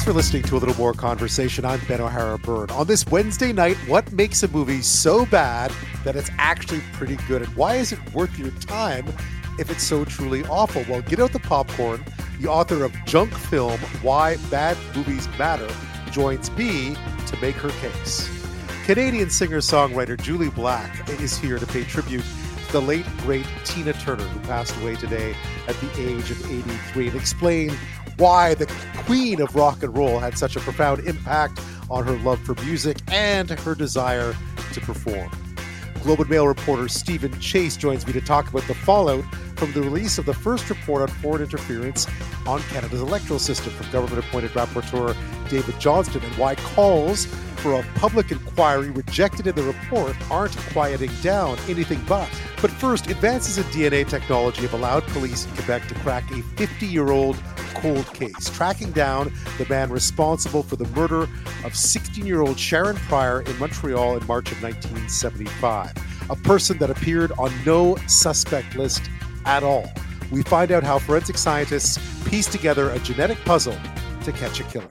for listening to A Little More Conversation. I'm Ben O'Hara Byrne. On this Wednesday night, what makes a movie so bad that it's actually pretty good? And why is it worth your time if it's so truly awful? Well, get out the popcorn. The author of Junk Film, Why Bad Movies Matter, joins me to make her case. Canadian singer-songwriter Jully Black is here to pay tribute to the late, great Tina Turner, who passed away today at the age of 83, and explain why the queen of rock and roll had such a profound impact on her love for music and her desire to perform. Globe and Mail reporter Stephen Chase joins me to talk about the fallout from the release of the first report on foreign interference on Canada's electoral system from government-appointed rapporteur David Johnston, and why calls for a public inquiry rejected in the report aren't quieting down, anything but. But first, advances in DNA technology have allowed police in Quebec to crack a 50-year-old cold case, tracking down the man responsible for the murder of 16-year-old Sharon Pryor in Montreal in March of 1975, a person that appeared on no suspect list at all. We find out how forensic scientists piece together a genetic puzzle to catch a killer.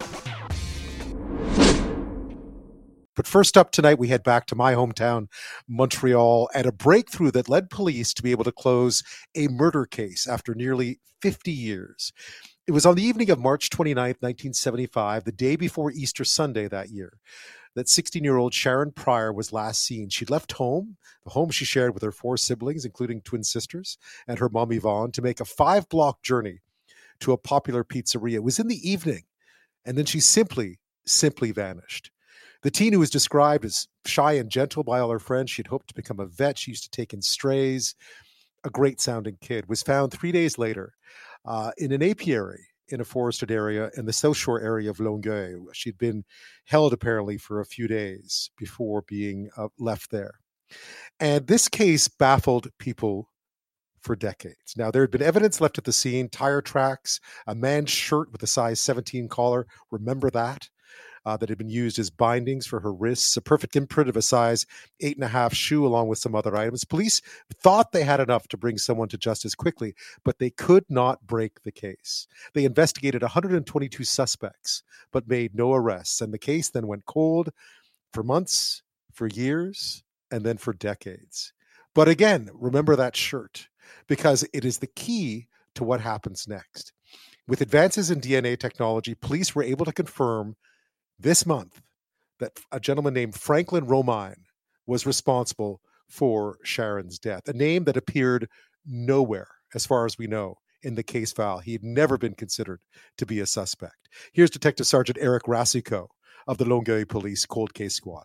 But first up tonight, we head back to my hometown, Montreal, and a breakthrough that led police to be able to close a murder case after nearly 50 years. It was on the evening of March 29th, 1975, the day before Easter Sunday that year, that 16-year-old Sharon Pryor was last seen. She'd left home, the home she shared with her 4 siblings, including twin sisters, and her mom Yvonne, to make a 5-block journey to a popular pizzeria. It was in the evening, and then she simply vanished. The teen, who was described as shy and gentle by all her friends, she'd hoped to become a vet. She used to take in strays. A great-sounding kid, was found 3 days later in an apiary in a forested area in the South Shore area of Longueuil. She'd been held apparently for a few days before being left there. And this case baffled people for decades. Now, there had been evidence left at the scene, tire tracks, a man's shirt with a size 17 collar. Remember that? That had been used as bindings for her wrists, a perfect imprint of a size 8.5 shoe, along with some other items. Police thought they had enough to bring someone to justice quickly, but they could not break the case. They investigated 122 suspects, but made no arrests. And the case then went cold for months, for years, and then for decades. But again, remember that shirt, because it is the key to what happens next. With advances in DNA technology, police were able to confirm this month that a gentleman named Franklin Romine was responsible for Sharon's death, a name that appeared nowhere, as far as we know, in the case file. He had never been considered to be a suspect. Here's Detective Sergeant Eric Racicot of the Longueuil Police Cold Case Squad.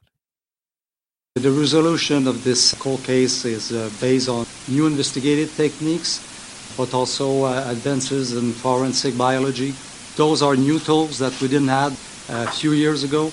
The resolution of this cold case is based on new investigative techniques, but also advances in forensic biology. Those are new tools that we didn't have a few years ago.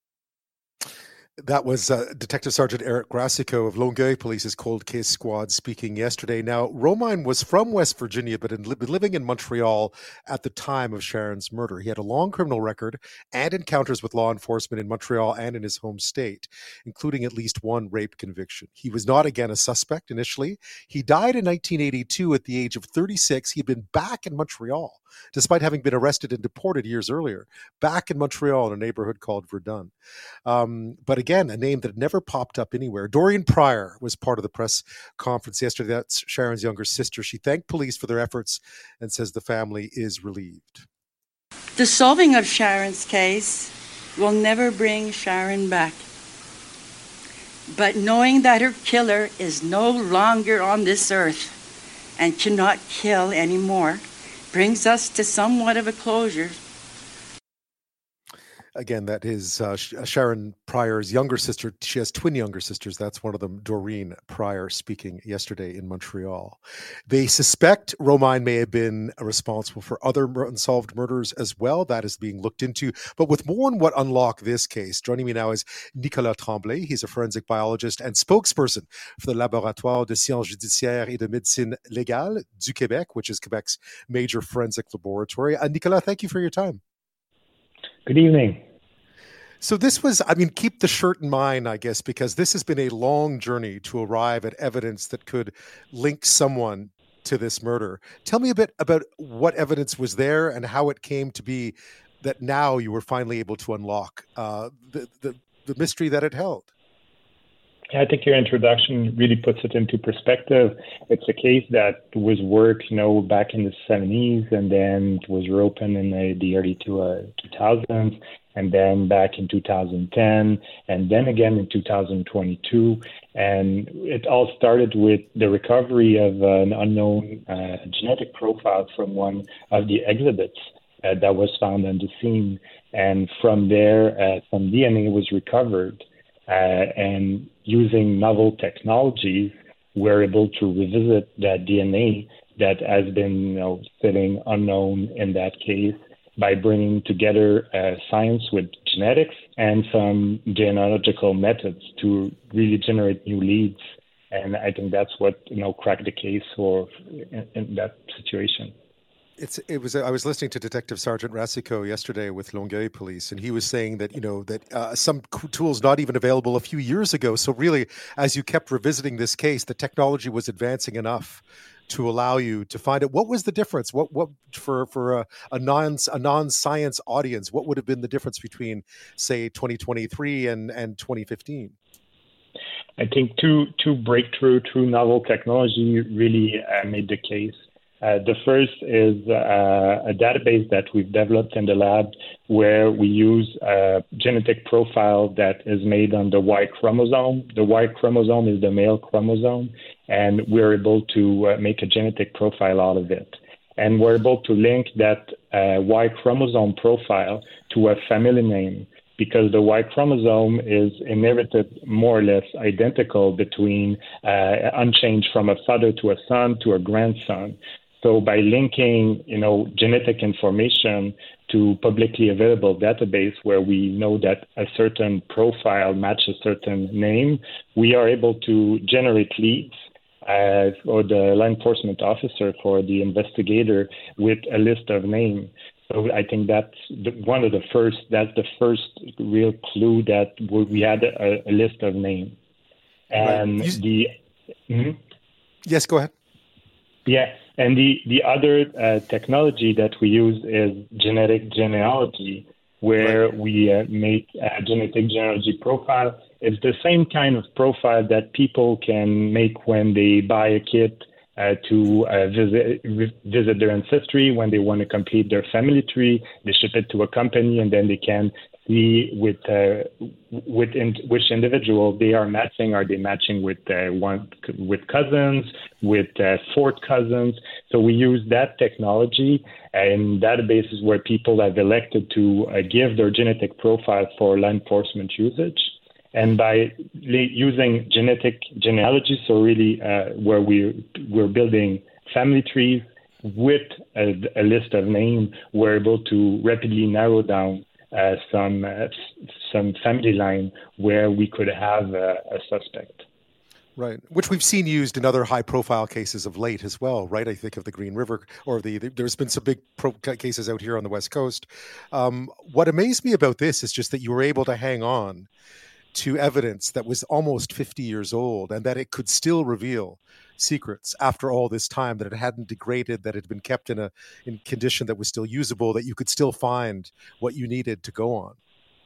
That was Detective Sergeant Eric Racicot of Longueuil Police's Cold Case Squad speaking yesterday. Now, Romine was from West Virginia, but had been living in Montreal at the time of Sharon's murder. He had a long criminal record and encounters with law enforcement in Montreal and in his home state, including at least one rape conviction. He was not, again, a suspect initially. He died in 1982 at the age of 36. He had been back in Montreal, despite having been arrested and deported years earlier, back in Montreal in a neighborhood called Verdun. But again, a name that never popped up anywhere. Doreen Pryor was part of the press conference yesterday. That's Sharon's younger sister. She thanked police for their efforts and says the family is relieved. The solving of Sharon's case will never bring Sharon back. But knowing that her killer is no longer on this earth and cannot kill anymore brings us to somewhat of a closure. Again, that is Sharon Pryor's younger sister. She has twin younger sisters. That's one of them, Doreen Pryor, speaking yesterday in Montreal. They suspect Romine may have been responsible for other unsolved murders as well. That is being looked into. But with more on what unlocked this case, joining me now is Nicolas Tremblay. He's a forensic biologist and spokesperson for the Laboratoire de Sciences Judiciaires et de Médecine Légale du Québec, which is Quebec's major forensic laboratory. Nicolas, thank you for your time. Good evening. So this was, keep the shirt in mind, I guess, because this has been a long journey to arrive at evidence that could link someone to this murder. Tell me a bit about what evidence was there and how it came to be that now you were finally able to unlock the mystery that it held. I think your introduction really puts it into perspective. It's a case that was worked, back in the 70s, and then was reopened in the early 2000s, and then back in 2010, and then again in 2022. And it all started with the recovery of an unknown genetic profile from one of the exhibits that was found on the scene. And from there, some DNA was recovered. And using novel technologies, we're able to revisit that DNA that has been sitting unknown in that case by bringing together science with genetics and some genealogical methods to really generate new leads. And I think that's what cracked the case in that situation. I was listening to Detective Sergeant Racicot yesterday with Longueuil Police, and he was saying that some tools not even available a few years ago. So really, as you kept revisiting this case, the technology was advancing enough to allow you to find it. What was the difference? What for a non-science audience? What would have been the difference between, say, 2023 and 2015? I think two breakthrough, true novel technology really made the case. The first is a database that we've developed in the lab where we use a genetic profile that is made on the Y chromosome. The Y chromosome is the male chromosome, and we're able to make a genetic profile out of it. And we're able to link that Y chromosome profile to a family name, because the Y chromosome is inherited more or less identical between unchanged from a father to a son to a grandson. So by linking, genetic information to publicly available database where we know that a certain profile matches a certain name, we are able to generate leads for the law enforcement officer, for the investigator, with a list of names. So I think that's the first real clue that we had a list of names. And right. Yes, go ahead. Yeah, and the other technology that we use is genetic genealogy, where we make a genetic genealogy profile. It's the same kind of profile that people can make when they buy a kit to visit their ancestry, when they want to complete their family tree. They ship it to a company, and then they can see which individual they are matching. Are they matching with cousins, with fourth cousins? So we use that technology in databases where people have elected to give their genetic profile for law enforcement usage. And by using genetic genealogy, so really where we're building family trees with a list of names, we're able to rapidly narrow down some family line where we could have a suspect. Right, which we've seen used in other high-profile cases of late as well, right? I think of the Green River, or there's been some big cases out here on the West Coast. What amazed me about this is just that you were able to hang on to evidence that was almost 50 years old, and that it could still reveal secrets after all this time, that it hadn't degraded, that it had been kept in condition that was still usable, that you could still find what you needed to go on.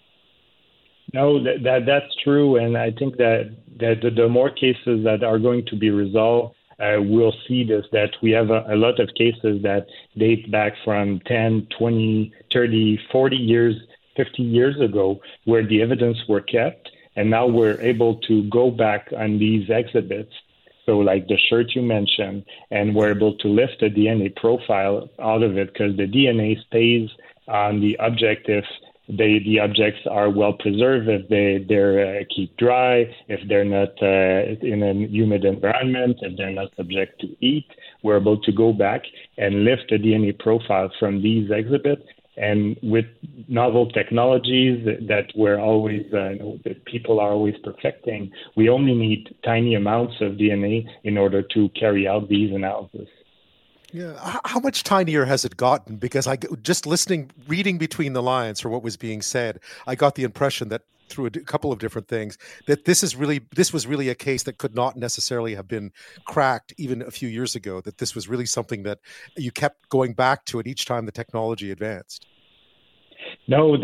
No, that's true, and I think that the more cases that are going to be resolved, we'll see this, that we have a lot of cases that date back from 10, 20, 30, 40 years, 50 years ago, where the evidence were kept, and now we're able to go back on these exhibits, so like the shirt you mentioned, and we're able to lift the DNA profile out of it, because the DNA stays on the object if the objects are well preserved, if they're keep dry, if they're not in a humid environment, if they're not subject to heat. We're able to go back and lift the DNA profile from these exhibits. And with novel technologies that we're always, that people are always perfecting, we only need tiny amounts of DNA in order to carry out these analyses. Yeah, how much tinier has it gotten? Because just reading between the lines for what was being said, I got the impression that through a couple of different things, that this was really a case that could not necessarily have been cracked even a few years ago, that this was really something that you kept going back to it each time the technology advanced. No,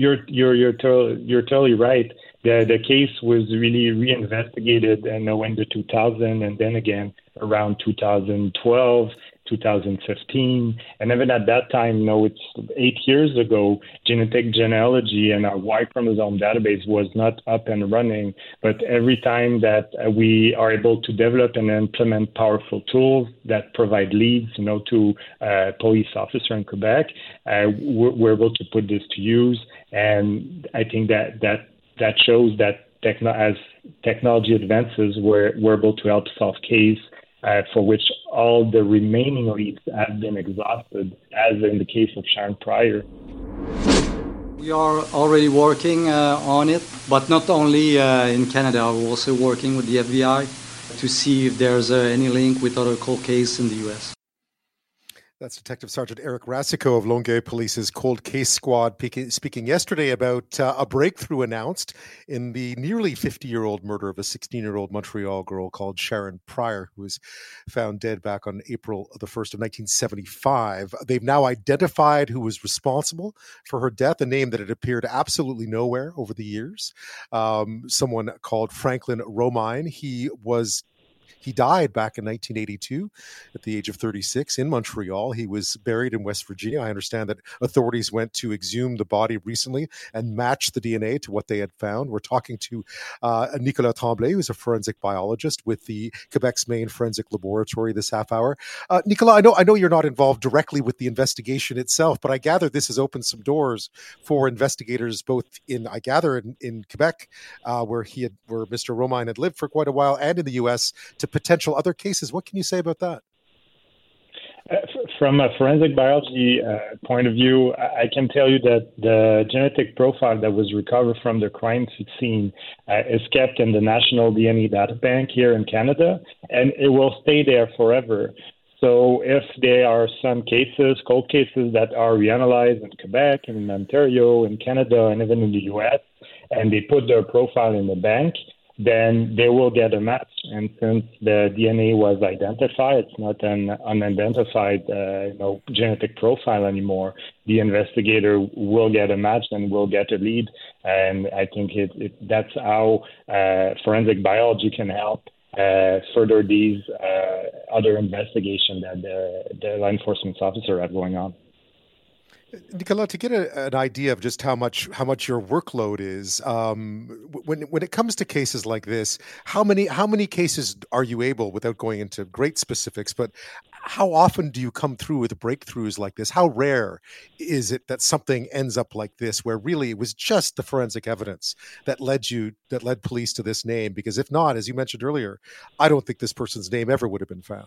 you're totally right. The case was really reinvestigated in the 2000, and then again around 2012, 2015, and even at that time, it's 8 years ago. Genetic genealogy and our Y chromosome database was not up and running. But every time that we are able to develop and implement powerful tools that provide leads, to police officer in Quebec, we're able to put this to use. And I think that shows that as technology advances, we're able to help solve case for which all the remaining leads have been exhausted, as in the case of Sharon Pryor. We are already working on it, but not only in Canada. We're also working with the FBI to see if there's any link with other cold cases in the U.S. That's Detective Sergeant Eric Racicot of Longueuil Police's Cold Case Squad speaking yesterday about a breakthrough announced in the nearly 50-year-old murder of a 16-year-old Montreal girl called Sharon Pryor, who was found dead back on April the 1st of 1975. They've now identified who was responsible for her death, a name that had appeared absolutely nowhere over the years. Someone called Franklin Romine. He died back in 1982 at the age of 36 in Montreal. He was buried in West Virginia. I understand that authorities went to exhume the body recently and match the DNA to what they had found. We're talking to Nicolas Tremblay, who's a forensic biologist with the Quebec's main forensic laboratory this half hour. Nicolas, I know you're not involved directly with the investigation itself, but I gather this has opened some doors for investigators both in Quebec, where Mr. Romine had lived for quite a while, and in the U.S. to potential other cases. What can you say about that? From a forensic biology point of view, I can tell you that the genetic profile that was recovered from the crime scene is kept in the National DNA Data Bank here in Canada, and it will stay there forever. So if there are some cases, cold cases that are reanalyzed in Quebec, in Ontario, in Canada, and even in the U.S., and they put their profile in the bank, then they will get a match. And since the DNA was identified, it's not an unidentified genetic profile anymore, the investigator will get a match and will get a lead. And I think that's how forensic biology can help further these other investigations that the law enforcement officer have going on. Nicolas, to get an idea of just how much your workload is, when it comes to cases like this, how many cases are you able, without going into great specifics, but how often do you come through with breakthroughs like this? How rare is it that something ends up like this, where really it was just the forensic evidence that led police to this name? Because if not, as you mentioned earlier, I don't think this person's name ever would have been found.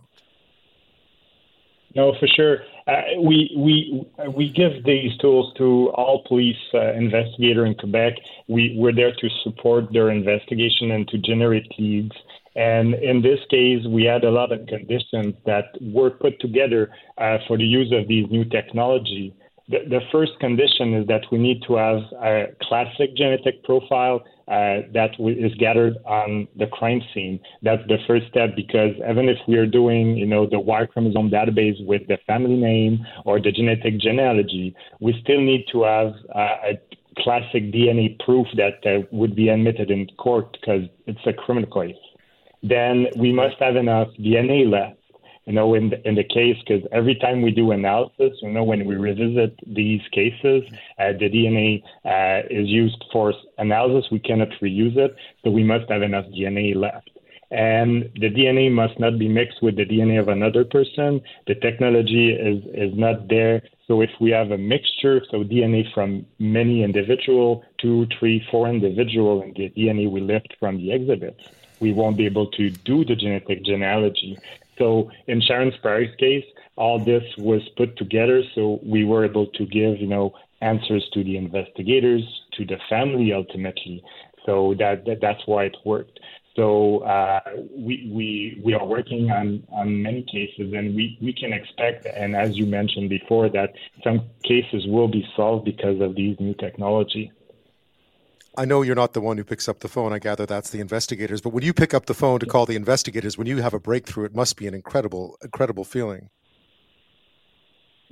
No, for sure. We give these tools to all police investigators in Quebec. We're there to support their investigation and to generate leads. And in this case, we had a lot of conditions that were put together for the use of these new technology. The first condition is that we need to have a classic genetic profile that is gathered on the crime scene. That's the first step, because even if we are doing, the Y chromosome database with the family name or the genetic genealogy, we still need to have a classic DNA proof that would be admitted in court, because it's a criminal case. Then we must have enough DNA left, in the case, because every time we do analysis, when we revisit these cases, the DNA is used for analysis. We cannot reuse it, so we must have enough DNA left. And the DNA must not be mixed with the DNA of another person. The technology is not there. So if we have a mixture, so DNA from many individuals, 2, 3, 4 individuals, and the DNA we lift from the exhibits, we won't be able to do the genetic genealogy. So in Sharon Pryor's case, all this was put together, so we were able to give, answers to the investigators, to the family ultimately. So that's why it worked. So we are working on many cases, and we can expect, and as you mentioned before, that some cases will be solved because of these new technology. I know you're not the one who picks up the phone. I gather that's the investigators. But when you pick up the phone to call the investigators, when you have a breakthrough, it must be an incredible, incredible feeling.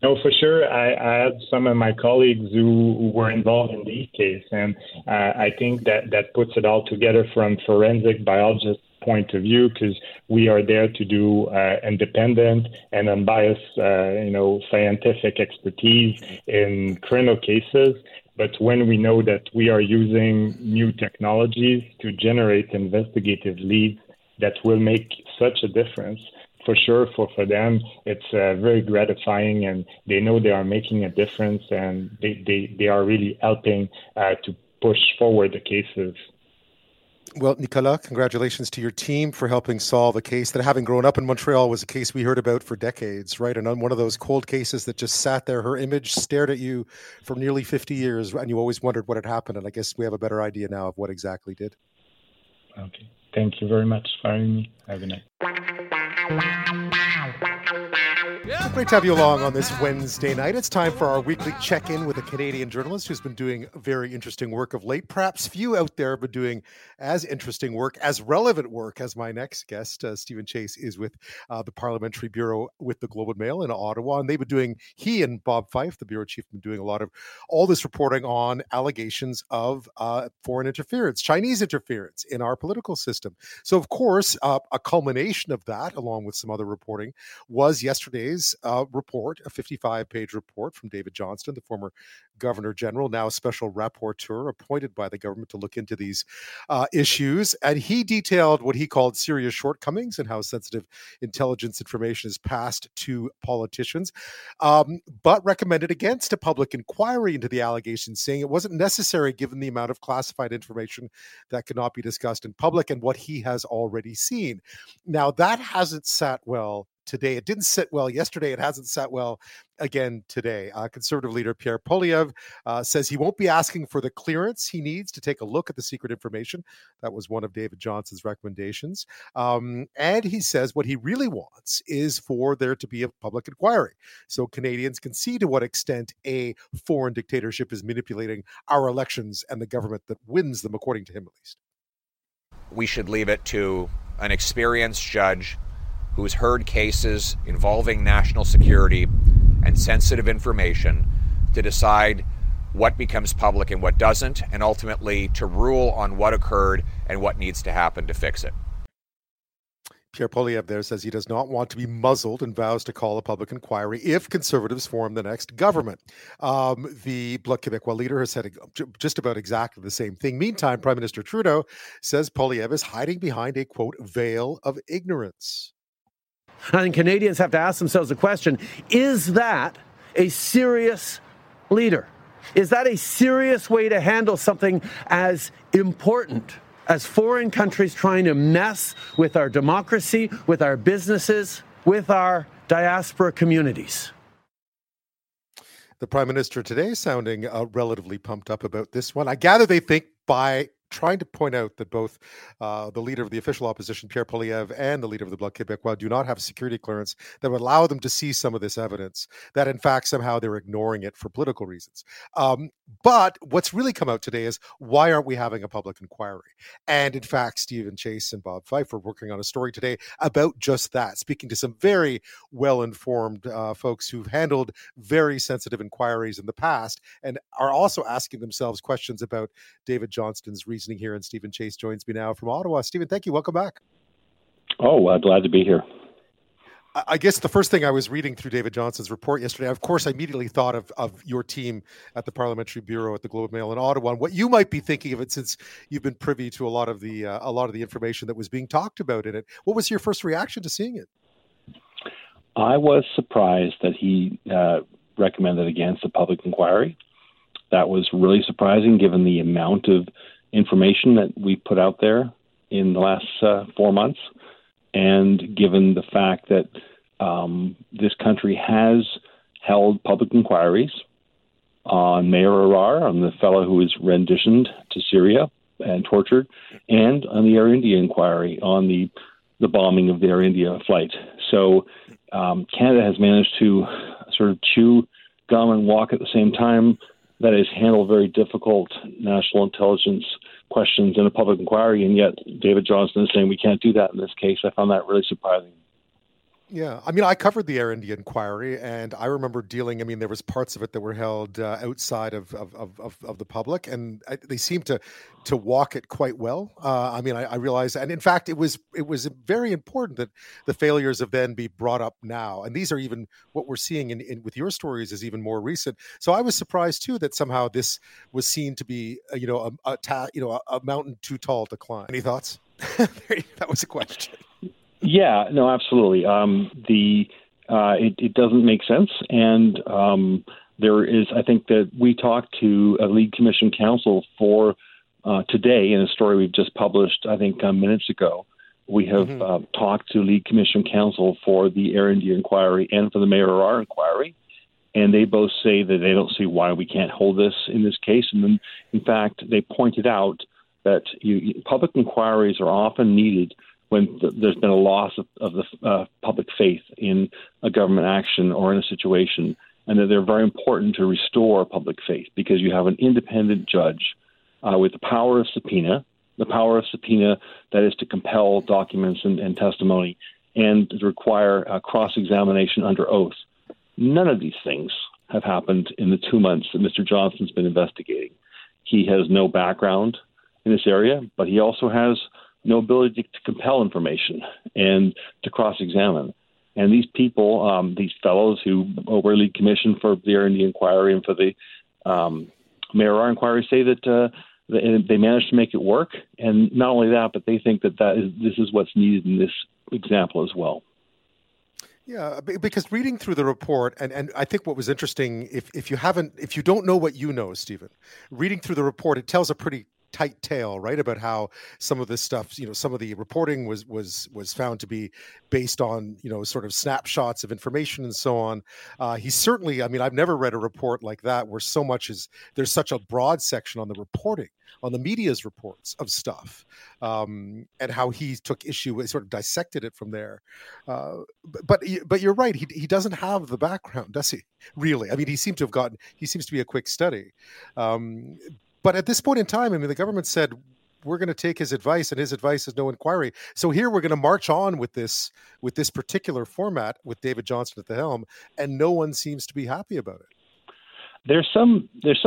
No, for sure. I had some of my colleagues who were involved in these cases, and I think that puts it all together from forensic biologist point of view, because we are there to do independent and unbiased, scientific expertise in criminal cases. But when we know that we are using new technologies to generate investigative leads that will make such a difference, for sure, for them, it's very gratifying, and they know they are making a difference, and they are really helping to push forward the cases. Well, Nicolas, congratulations to your team for helping solve a case that, having grown up in Montreal, was a case we heard about for decades, right? And on one of those cold cases that just sat there, her image stared at you for nearly 50 years, and you always wondered what had happened. And I guess we have a better idea now of what exactly did. Okay. Thank you very much for having me. Have a night. Great to have you along on this Wednesday night. It's time for our weekly check-in with a Canadian journalist who's been doing very interesting work of late. Perhaps few out there have been doing as interesting work, as relevant work as my next guest. Stephen Chase is with the Parliamentary Bureau with the Globe and Mail in Ottawa, and they've been doing, he and Bob Fife, the bureau chief, have been doing a lot of all this reporting on allegations of foreign interference, Chinese interference in our political system. So, of course, a culmination of that, along with some other reporting, was yesterday's report, a 55-page report from David Johnston, the former Governor General, now special rapporteur appointed by the government to look into these issues. And he detailed what he called serious shortcomings and how sensitive intelligence information is passed to politicians, but recommended against a public inquiry into the allegations, saying it wasn't necessary given the amount of classified information that could not be discussed in public and what he has already seen. Now, that hasn't sat well today. It didn't sit well yesterday. It hasn't sat well again today. Conservative leader Pierre Poilievre says he won't be asking for the clearance he needs to take a look at the secret information. That was one of David Johnston's recommendations. And he says what he really wants is for there to be a public inquiry so Canadians can see to what extent a foreign dictatorship is manipulating our elections and the government that wins them, according to him at least. We should leave it to an experienced judge who's heard cases involving national security and sensitive information to decide what becomes public and what doesn't, and ultimately to rule on what occurred and what needs to happen to fix it. Pierre Poilievre there says he does not want to be muzzled and vows to call a public inquiry if Conservatives form the next government. The Bloc Québécois leader has said just about exactly the same thing. Meantime, Prime Minister Trudeau says Poilievre is hiding behind a, quote, veil of ignorance. I think Canadians have to ask themselves the question, is that a serious leader? Is that a serious way to handle something as important as foreign countries trying to mess with our democracy, with our businesses, with our diaspora communities? The Prime Minister today sounding relatively pumped up about this one. I gather they think by trying to point out that both the leader of the official opposition, Pierre Poilievre, and the leader of the Bloc Québécois do not have security clearance that would allow them to see some of this evidence, that in fact somehow they're ignoring it for political reasons. But what's really come out today is, why aren't we having a public inquiry? And in fact, Stephen Chase and Bob Fife are working on a story today about just that, speaking to some very well-informed folks who've handled very sensitive inquiries in the past and are also asking themselves questions about David Johnston's reasoning here. And Stephen Chase joins me now from Ottawa. Stephen, thank you. Welcome back. Oh, glad to be here. I guess the first thing I was reading through David Johnston's report yesterday, of course, I immediately thought of your team at the Parliamentary Bureau at the Globe and Mail in Ottawa, and what you might be thinking of it, since you've been privy to a lot of the information that was being talked about in it. What was your first reaction to seeing it? I was surprised that he recommended against a public inquiry. That was really surprising, given the amount of information that we put out there in the last 4 months, and given the fact that this country has held public inquiries on Mayor Arar, on the fellow who was renditioned to Syria and tortured, and on the Air India inquiry on the bombing of the Air India flight. So Canada has managed to sort of chew gum and walk at the same time. That is, handle very difficult national intelligence questions in a public inquiry, and yet David Johnston is saying we can't do that in this case. I found that really surprising. Yeah, I mean, I covered the Air India inquiry, and I remember dealing. I mean, there was parts of it that were held outside of the public, and they seemed to walk it quite well. I mean, I realized, and in fact, it was very important that the failures of then be brought up now, and these are even what we're seeing in with your stories is even more recent. So I was surprised too that somehow this was seen to be a mountain too tall to climb. Any thoughts? That was a question. Yeah, no, absolutely. It doesn't make sense, and there is. I think that we talked to a lead commission counsel for today in a story we've just published. I think minutes ago, we have talked to lead commission counsel for the Air India inquiry and for the Mayor Arar inquiry, and they both say that they don't see why we can't hold this in this case. And then, in fact, they pointed out that public inquiries are often needed when there's been a loss of the public faith in a government action or in a situation, and that they're very important to restore public faith because you have an independent judge with the power of subpoena that is to compel documents and testimony and to require cross-examination under oath. None of these things have happened in the 2 months that Mr. Johnson's been investigating. He has no background in this area, but he also has no ability to compel information and to cross-examine. And these people, these fellows who were lead commission for the Air India inquiry and for the Mayor Arar inquiry say that they managed to make it work. And not only that, but they think that this is what's needed in this example as well. Yeah, because reading through the report, and I think what was interesting, if you don't know what you know, Stephen, reading through the report, it tells a pretty tight tale, right, about how some of this stuff, some of the reporting was found to be based on, sort of snapshots of information and so on. He certainly, I mean, I've never read a report like that where there's such a broad section on the reporting, on the media's reports of stuff, and how he took issue with, sort of dissected it from there. But you're right, he doesn't have the background, does he? Really? I mean, he seems to be a quick study. But at this point in time, I mean, the government said, we're going to take his advice, and his advice is no inquiry. So here we're going to march on with this particular format with David Johnston at the helm, and no one seems to be happy about it. There's some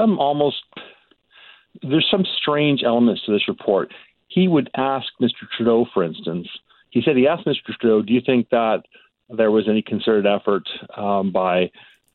strange elements to this report. He would ask Mr. Trudeau, for instance. He said he asked Mr. Trudeau, do you think that there was any concerted effort by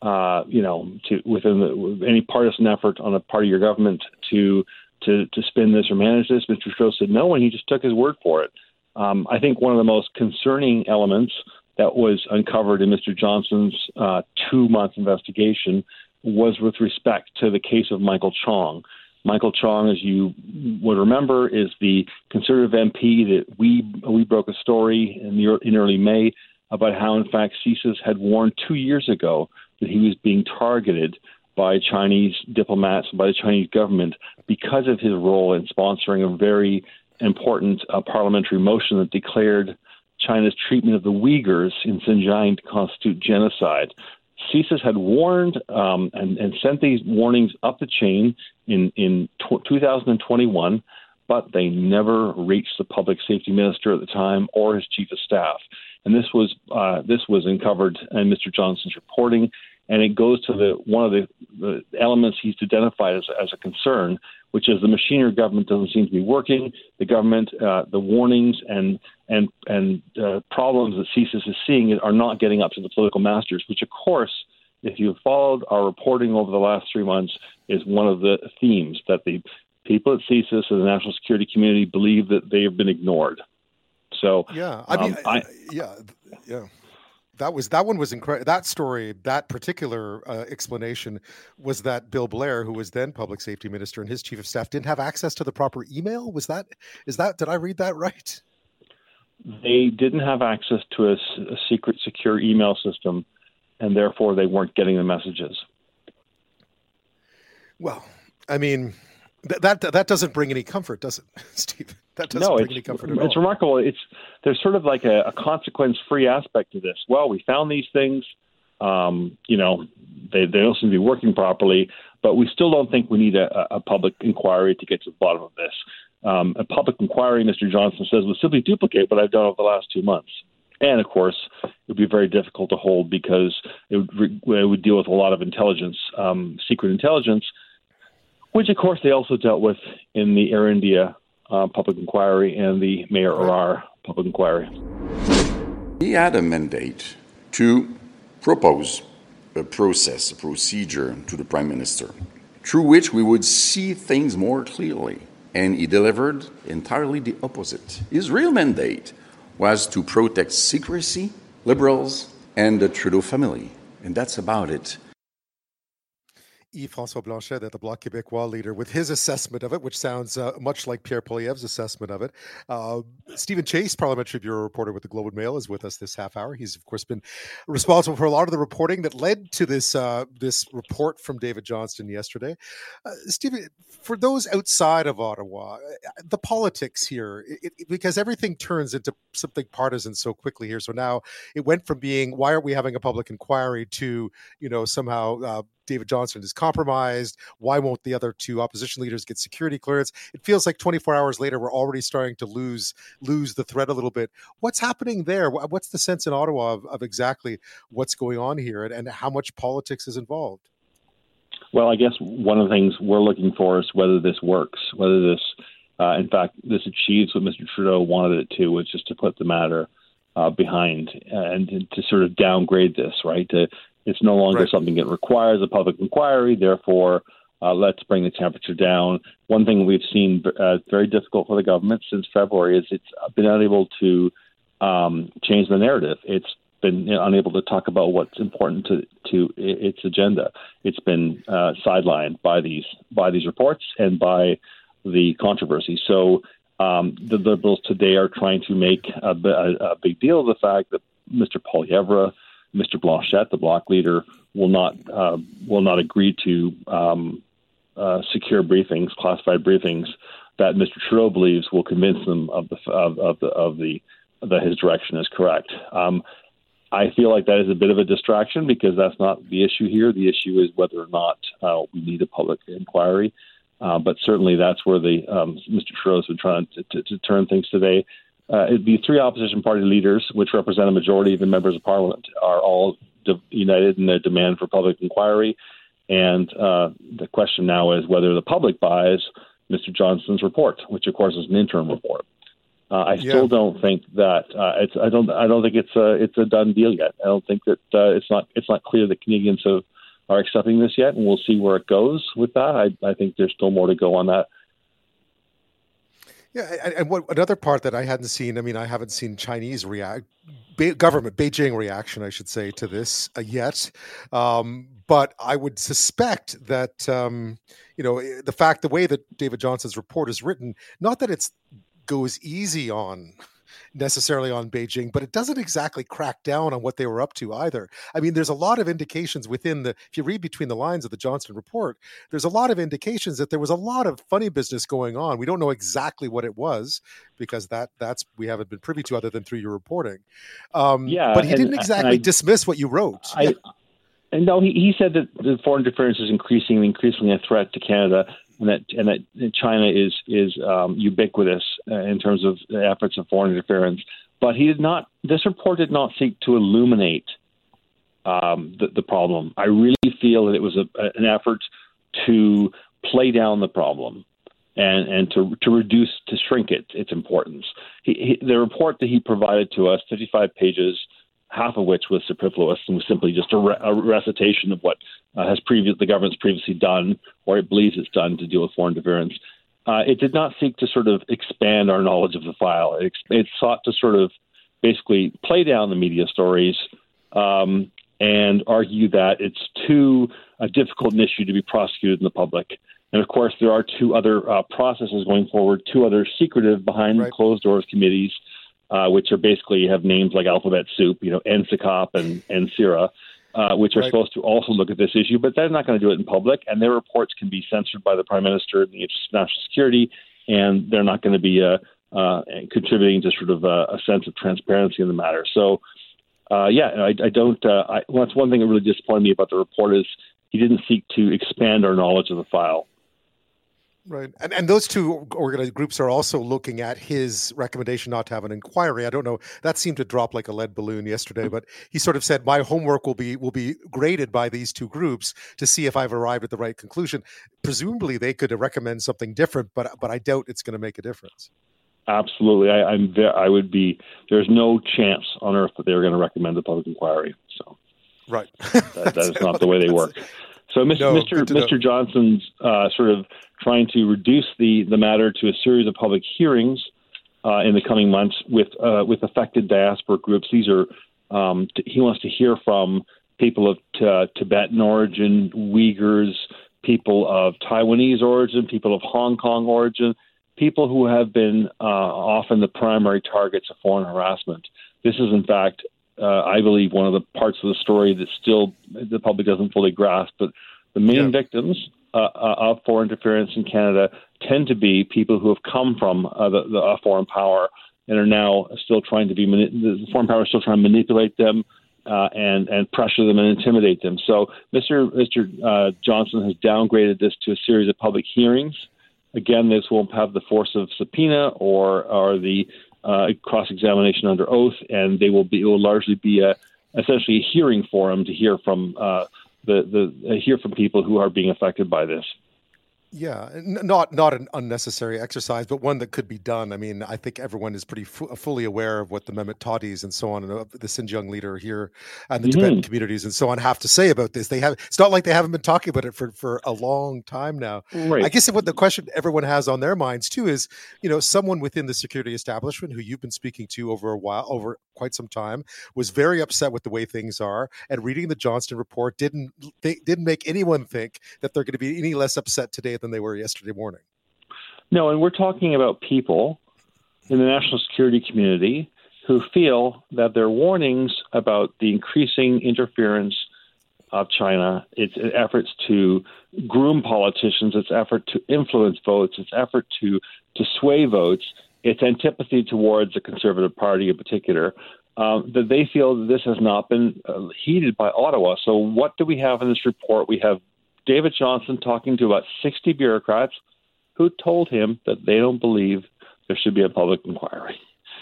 within any partisan effort on the part of your government to spin this or manage this? Mr. Trudeau said no, and he just took his word for it. I think one of the most concerning elements that was uncovered in Mr. Johnson's 2-month investigation was with respect to the case of Michael Chong. Michael Chong, as you would remember, is the Conservative MP that we broke a story in early May about how, in fact, CSIS had warned 2 years ago that he was being targeted by Chinese diplomats, by the Chinese government, because of his role in sponsoring a very important parliamentary motion that declared China's treatment of the Uyghurs in Xinjiang to constitute genocide. CSIS had warned and sent these warnings up the chain in 2021, but they never reached the public safety minister at the time or his chief of staff. And this was uncovered in Mr. Johnson's reporting, and it goes to one of the elements he's identified as a concern, which is the machinery of government doesn't seem to be working. The government, the warnings and problems that CSIS is seeing are not getting up to the political masters, which, of course, if you've followed our reporting over the last 3 months, is one of the themes that the people at CSIS and the national security community believe that they have been ignored. So yeah, I mean, that one was incredible. That story, that particular explanation was that Bill Blair, who was then public safety minister, and his chief of staff didn't have access to the proper email. Did I read that right? They didn't have access to a secret, secure email system, and therefore they weren't getting the messages. Well, I mean, that doesn't bring any comfort, does it, Steve? That doesn't bring any comfort at all. It's remarkable. There's sort of like a consequence-free aspect to this. Well, we found these things. They don't seem to be working properly, but we still don't think we need a public inquiry to get to the bottom of this. A public inquiry, Mr. Johnson says, will simply duplicate what I've done over the last 2 months. And, of course, it would be very difficult to hold because it would deal with a lot of intelligence, secret intelligence, which, of course, they also dealt with in the Air India public inquiry and the Mayor Arar public inquiry. He had a mandate to propose a procedure to the Prime Minister, through which we would see things more clearly. And he delivered entirely the opposite. His real mandate was to protect secrecy, Liberals, and the Trudeau family. And that's about it. Yves-François Blanchet, the Bloc Québécois leader, with his assessment of it, which sounds much like Pierre Poilievre's assessment of it. Stephen Chase, parliamentary bureau reporter with the Globe and Mail, is with us this half hour. He's, of course, been responsible for a lot of the reporting that led to this report from David Johnston yesterday. Stephen, for those outside of Ottawa, the politics here, because everything turns into something partisan so quickly here. So now it went from being, why aren't we having a public inquiry, to, somehow David Johnston is compromised. Why won't the other two opposition leaders get security clearance? It feels like 24 hours later, we're already starting to lose the thread a little bit. What's happening there? What's the sense in Ottawa of exactly what's going on here and how much politics is involved? Well, I guess one of the things we're looking for is whether this works, whether this, in fact, this achieves what Mr. Trudeau wanted it to, which is to put the matter behind and to sort of downgrade this, right? It's no longer something that requires a public inquiry. Therefore, let's bring the temperature down. One thing we've seen very difficult for the government since February is it's been unable to change the narrative. It's been unable to talk about what's important to its agenda. It's been sidelined by these reports and by the controversy. So the Liberals today are trying to make a big deal of the fact that Mr. Poilievre, Mr. Blanchet, the Bloc leader, will not agree to secure briefings, classified briefings that Mr. Trudeau believes will convince them that his direction is correct. I feel like that is a bit of a distraction because that's not the issue here. The issue is whether or not we need a public inquiry. But certainly that's where Mr. Trudeau has been trying to turn things today. The three opposition party leaders, which represent a majority of the members of Parliament, are all united in their demand for public inquiry. And the question now is whether the public buys Mr. Johnston's report, which of course is an interim report. I still don't think that I don't think it's a done deal yet. I don't think that it's not clear that Canadians are accepting this yet, and we'll see where it goes with that. I think there's still more to go on that. Yeah, and another part that I hadn't seen, I haven't seen Chinese Beijing reaction, I should say, to this yet. But I would suspect that, the way that David Johnston's report is written, not that it goes easy necessarily on Beijing, but it doesn't exactly crack down on what they were up to either. There's a lot of indications if you read between the lines of the Johnston report, there's a lot of indications that there was a lot of funny business going on. We don't know exactly what it was because that's we haven't been privy to other than through your reporting. But he didn't exactly dismiss what you wrote. No, he said that the foreign interference is increasingly a threat to Canada, and that China is ubiquitous in terms of the efforts of foreign interference. But this report did not seek to illuminate the problem. I really feel that it was an effort to play down the problem and to shrink its importance. The report that he provided to us, 55 pages, half of which was superfluous and was simply just a recitation of what the government's previously done, or it believes it's done to deal with foreign interference. It did not seek to sort of expand our knowledge of the file. It sought to sort of basically play down the media stories and argue that it's too difficult an issue to be prosecuted in the public. And of course, there are two other processes going forward, two other secretive behind closed doors committees, which are basically have names like alphabet soup, NSICOP and CIRA, which are supposed to also look at this issue, but they're not going to do it in public, and their reports can be censored by the Prime Minister in the interest of national security, and they're not going to be contributing to sort of a sense of transparency in the matter. So, I don't. That's one thing that really disappointed me about the report is he didn't seek to expand our knowledge of the file. Right. And those two organized groups are also looking at his recommendation not to have an inquiry. I don't know. That seemed to drop like a lead balloon yesterday, but he sort of said my homework will be graded by these two groups to see if I've arrived at the right conclusion. Presumably they could recommend something different, but I doubt it's going to make a difference. Absolutely. I would be, there's no chance on earth that they're going to recommend a public inquiry. So right. that is not the way they work. So Mr. Johnson's sort of trying to reduce the matter to a series of public hearings in the coming months with affected diaspora groups. These are he wants to hear from people of Tibetan origin, Uyghurs, people of Taiwanese origin, people of Hong Kong origin, people who have been often the primary targets of foreign harassment. This is, in fact, I believe, one of the parts of the story that still the public doesn't fully grasp. But the main victims of foreign interference in Canada tend to be people who have come from the foreign power and are now still trying to the foreign power is still trying to manipulate them and pressure them and intimidate them. So Mr. Johnson has downgraded this to a series of public hearings. Again, this won't have the force of subpoena or the cross-examination under oath, and it will largely be essentially a hearing forum to hear from hear from people who are being affected by this. Yeah, not an unnecessary exercise, but one that could be done. I mean, I think everyone is pretty fully aware of what the Mehmet Todis and so on, and the Xinjiang leader here and the Tibetan communities and so on have to say about this. It's not like they haven't been talking about it for a long time now. Right. I guess what the question everyone has on their minds too is, someone within the security establishment who you've been speaking to over quite some time was very upset with the way things are, and reading the Johnston report didn't make anyone think that they're going to be any less upset today than they were yesterday morning. No, and we're talking about people in the national security community who feel that their warnings about the increasing interference of China, its efforts to groom politicians, its effort to influence votes, its effort to sway votes, its antipathy towards the Conservative Party in particular, that they feel that this has not been heeded by Ottawa. So what do we have in this report? We have David Johnston talking to about 60 bureaucrats who told him that they don't believe there should be a public inquiry.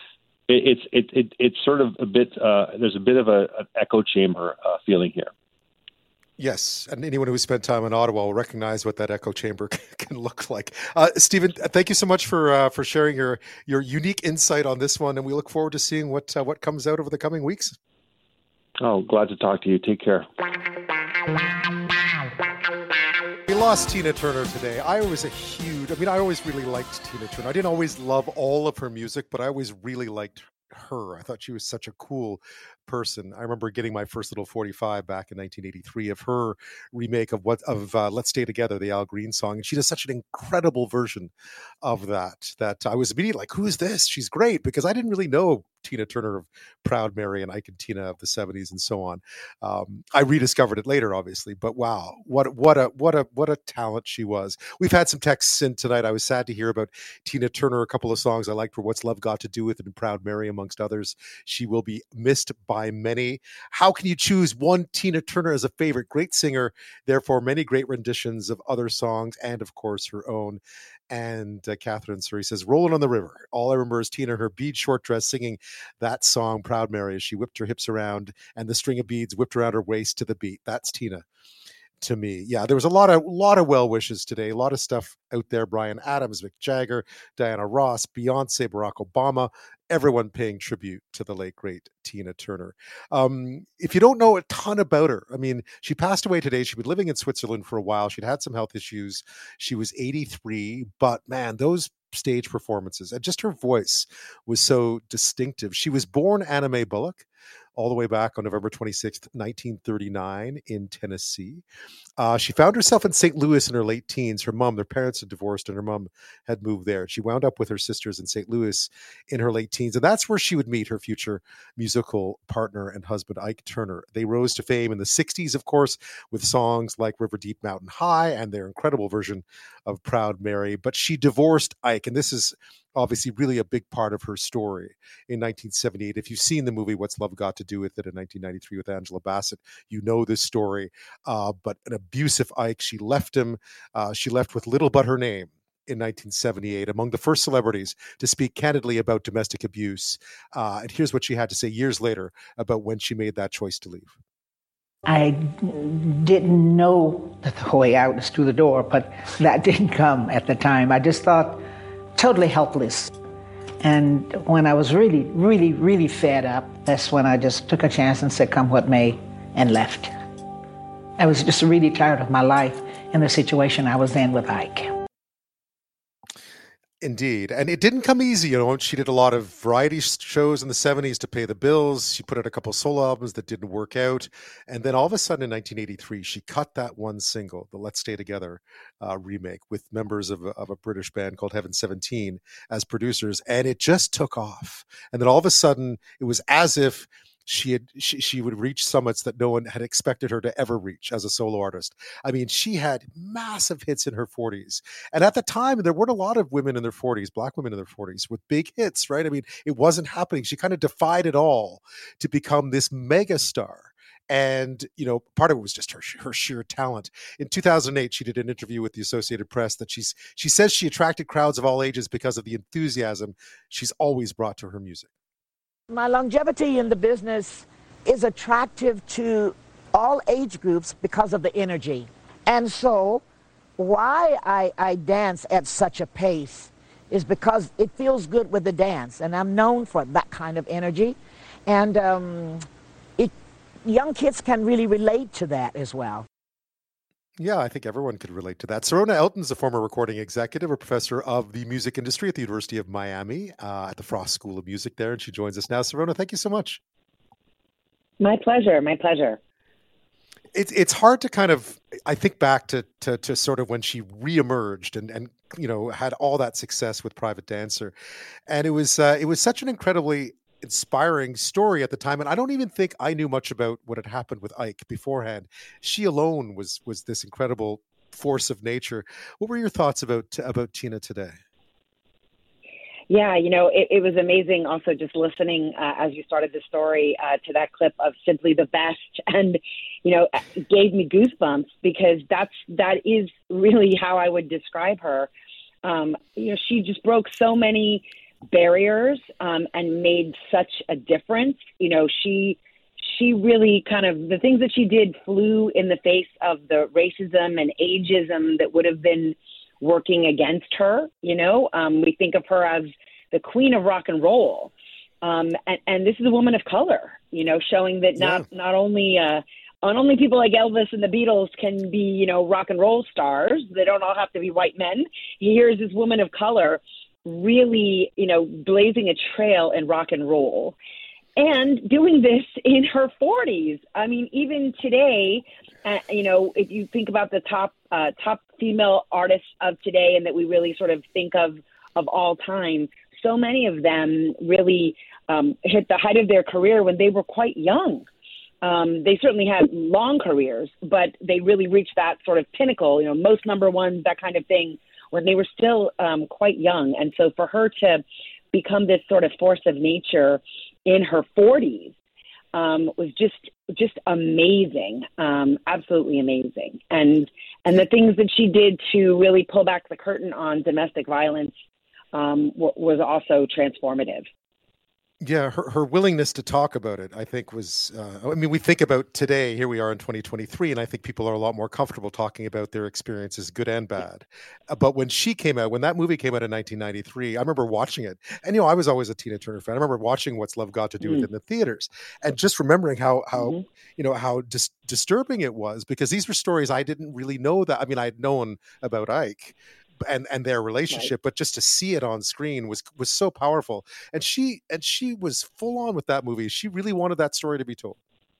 It's sort of a bit, there's a bit of an echo chamber feeling here. Yes, and anyone who spent time in Ottawa will recognize what that echo chamber can look like. Stephen, thank you so much for sharing your unique insight on this one, and we look forward to seeing what comes out over the coming weeks. Oh, glad to talk to you. Take care. We lost Tina Turner today. I always really liked Tina Turner. I didn't always love all of her music, but I always really liked her. I thought she was such a cool person. I remember getting my first little 45 back in 1983 of her remake of Let's Stay Together, the Al Green song. And she does such an incredible version of that I was immediately like, who is this? She's great, because I didn't really know Tina Turner of Proud Mary and Ike and Tina of the 70s and so on. I rediscovered it later, obviously, but wow, what a talent she was. We've had some texts in tonight. I was sad to hear about Tina Turner. A couple of songs I liked were What's Love Got to Do With It and Proud Mary, amongst others. She will be missed by many. How can you choose one Tina Turner as a favorite? Great singer, therefore many great renditions of other songs, and of course her own. And Catherine Surrey says, Rolling on the River. All I remember is Tina in her bead short dress singing that song, Proud Mary, as she whipped her hips around and the string of beads whipped around her waist to the beat. That's Tina to me. Yeah, there was a lot of well wishes today. A lot of stuff out there. Bryan Adams, Mick Jagger, Diana Ross, Beyonce, Barack Obama, everyone paying tribute to the late, great Tina Turner. If you don't know a ton about her, I mean, she passed away today. She'd been living in Switzerland for a while. She'd had some health issues. She was 83, but man, those stage performances and just her voice was so distinctive. She was born Anna Mae Bullock all the way back on November 26th, 1939 in Tennessee. She found herself in St. Louis in her late teens. Their parents had divorced and her mom had moved there. She wound up with her sisters in St. Louis in her late teens. And that's where she would meet her future musical partner and husband, Ike Turner. They rose to fame in the 60s, of course, with songs like River Deep Mountain High and their incredible version of Proud Mary. But she divorced Ike, and this is obviously really a big part of her story in 1978. If you've seen the movie What's Love Got to Do With It in 1993 with Angela Bassett, you know this story. But an abusive Ike, she left him. She left with little but her name. in 1978, among the first celebrities to speak candidly about domestic abuse. And here's what she had to say years later about when she made that choice to leave. I didn't know that the way out was through the door, but that didn't come at the time. I just thought totally helpless. And when I was really, really, really fed up, that's when I just took a chance and said, come what may, and left. I was just really tired of my life and the situation I was in with Ike. Indeed. And it didn't come easy. She did a lot of variety shows in the 70s to pay the bills. She put out a couple of solo albums that didn't work out. And then all of a sudden in 1983, she cut that one single, the Let's Stay Together remake, with members of a British band called Heaven 17 as producers. And it just took off. And then all of a sudden, it was as if she would reach summits that no one had expected her to ever reach as a solo artist. I mean, she had massive hits in her 40s. And at the time, there weren't a lot of women in their 40s, Black women in their 40s, with big hits, right? I mean, it wasn't happening. She kind of defied it all to become this mega star. And, part of it was just her sheer talent. In 2008, she did an interview with the Associated Press that she says she attracted crowds of all ages because of the enthusiasm she's always brought to her music. My longevity in the business is attractive to all age groups because of the energy. And so why I dance at such a pace is because it feels good with the dance. And I'm known for that kind of energy. And young kids can really relate to that as well. Yeah, I think everyone could relate to that. Sirona Elton's a former recording executive, a professor of the music industry at the University of Miami, at the Frost School of Music there, and she joins us now. Sirona, thank you so much. My pleasure. My pleasure. It's hard to kind of, I think back to sort of when she reemerged and had all that success with Private Dancer, and it was such an incredibly inspiring story at the time. And I don't even think I knew much about what had happened with Ike beforehand. She alone was this incredible force of nature. What were your thoughts about Tina today? Yeah, it was amazing also just listening as you started the story to that clip of Simply the Best. And, it gave me goosebumps because that is really how I would describe her. She just broke so many barriers and made such a difference. She really kind of, the things that she did flew in the face of the racism and ageism that would have been working against her. We think of her as the queen of rock and roll. And this is a woman of color, showing that not only people like Elvis and the Beatles can be, rock and roll stars. They don't all have to be white men. Here's this woman of color really, blazing a trail in rock and roll and doing this in her 40s. I mean, even today, if you think about the top female artists of today and that we really sort of think of all time, so many of them really hit the height of their career when they were quite young. They certainly had long careers, but they really reached that sort of pinnacle, most number ones, that kind of thing, when they were still quite young. And so for her to become this sort of force of nature in her 40s was just amazing, absolutely amazing. And the things that she did to really pull back the curtain on domestic violence was also transformative. Yeah, her willingness to talk about it, I think, was, we think about today, here we are in 2023, and I think people are a lot more comfortable talking about their experiences, good and bad. But when that movie came out in 1993, I remember watching it. And, I was always a Tina Turner fan. I remember watching What's Love Got to Do with It in the theaters and just remembering how disturbing it was, because these were stories I didn't really know that. I mean, I had known about Ike and their relationship, right, but just to see it on screen was so powerful. And she was full on with that movie. She really wanted that story to be told.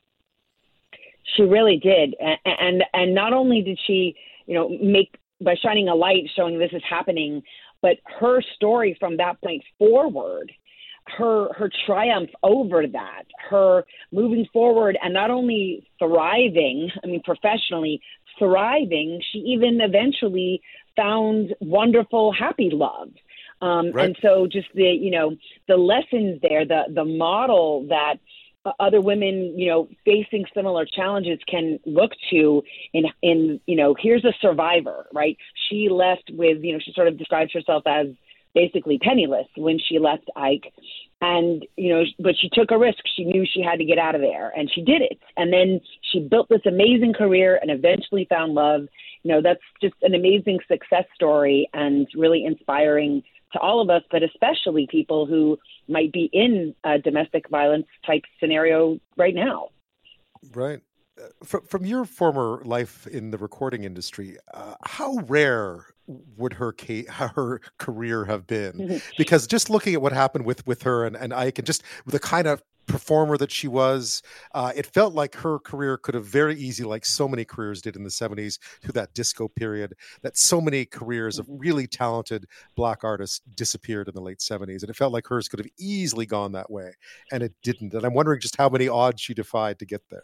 She really did. And not only did she, make by shining a light, showing this is happening, but her story from that point forward, her triumph over that, her moving forward and not only thriving, professionally thriving, she even eventually found wonderful, happy love. Right. And so just the lessons there, the model that other women, facing similar challenges can look to in here's a survivor, right? She left with, she sort of describes herself as basically penniless when she left Ike. And, but she took a risk. She knew she had to get out of there, and she did it. And then she built this amazing career and eventually found love. That's just an amazing success story and really inspiring to all of us, but especially people who might be in a domestic violence type scenario right now. Right. From your former life in the recording industry, how rare would her career have been? Mm-hmm. Because just looking at what happened with her and Ike, and just the kind of performer that she was, it felt like her career could have very easily, like so many careers did in the 70s through that disco period, that so many careers of really talented Black artists disappeared in the late 70s. And it felt like hers could have easily gone that way, and it didn't. And I'm wondering just how many odds she defied to get there.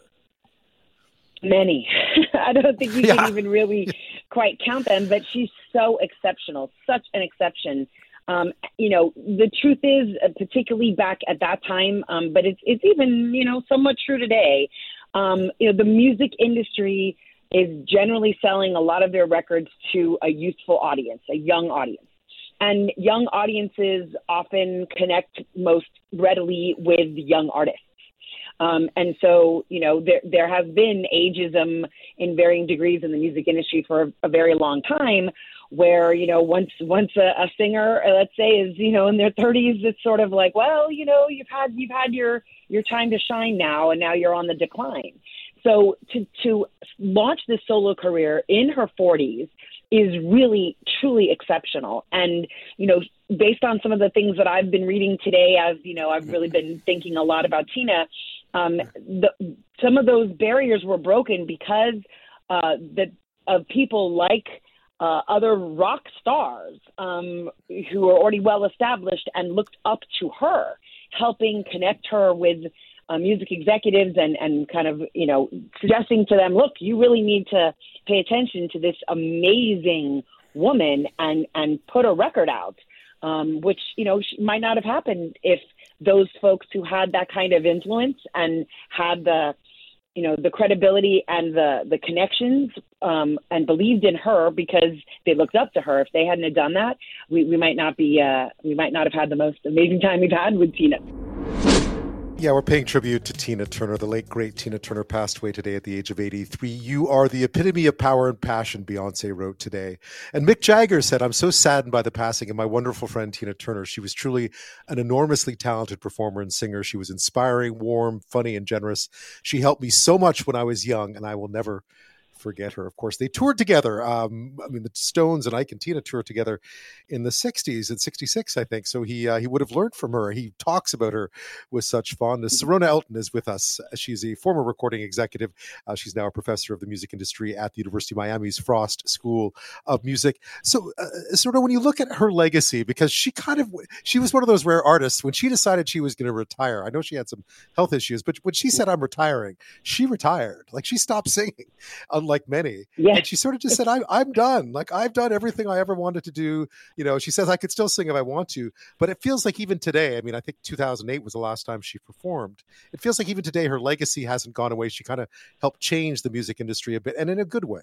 Many. I don't think you can even really quite count them, but she's so exceptional, such an exception. The truth is, particularly back at that time, but it's even, somewhat true today. The music industry is generally selling a lot of their records to a youthful audience, a young audience. And young audiences often connect most readily with young artists. And so, there has been ageism in varying degrees in the music industry for a very long time, where, once a singer, let's say, is, in their 30s, it's sort of like, well, you've had your time to shine now, and now you're on the decline. So to launch this solo career in her 40s is really, truly exceptional. And, based on some of the things that I've been reading today, as, I've really been thinking a lot about Tina. Some of those barriers were broken because of people like other rock stars who are already well established and looked up to her, helping connect her with music executives and kind of, suggesting to them, look, you really need to pay attention to this amazing woman and put a record out, which, might not have happened if those folks who had that kind of influence and had the credibility and the connections and believed in her because they looked up to her. If they hadn't have done that, we might not have had the most amazing time we've had with Tina. Yeah, we're paying tribute to Tina Turner. The late, great Tina Turner passed away today at the age of 83. You are the epitome of power and passion, Beyonce wrote today. And Mick Jagger said, I'm so saddened by the passing of my wonderful friend Tina Turner. She was truly an enormously talented performer and singer. She was inspiring, warm, funny, and generous. She helped me so much when I was young, and I will never forget her. Of course, they toured together. The Stones and Ike and Tina toured together in the 60s, in 66, I think. So he would have learned from her. He talks about her with such fondness. Sirona Elton is with us. She's a former recording executive. She's now a professor of the music industry at the University of Miami's Frost School of Music. So, Sirona, when you look at her legacy, because she was one of those rare artists, when she decided she was going to retire, I know she had some health issues, but when she said, I'm retiring, she retired. Like, she stopped singing, unlike many. Yeah. And she sort of just said, I'm done. Like, I've done everything I ever wanted to do. She says, I could still sing if I want to, but it feels like even today, I think 2008 was the last time she performed. It feels like even today, her legacy hasn't gone away. She kind of helped change the music industry a bit, and in a good way.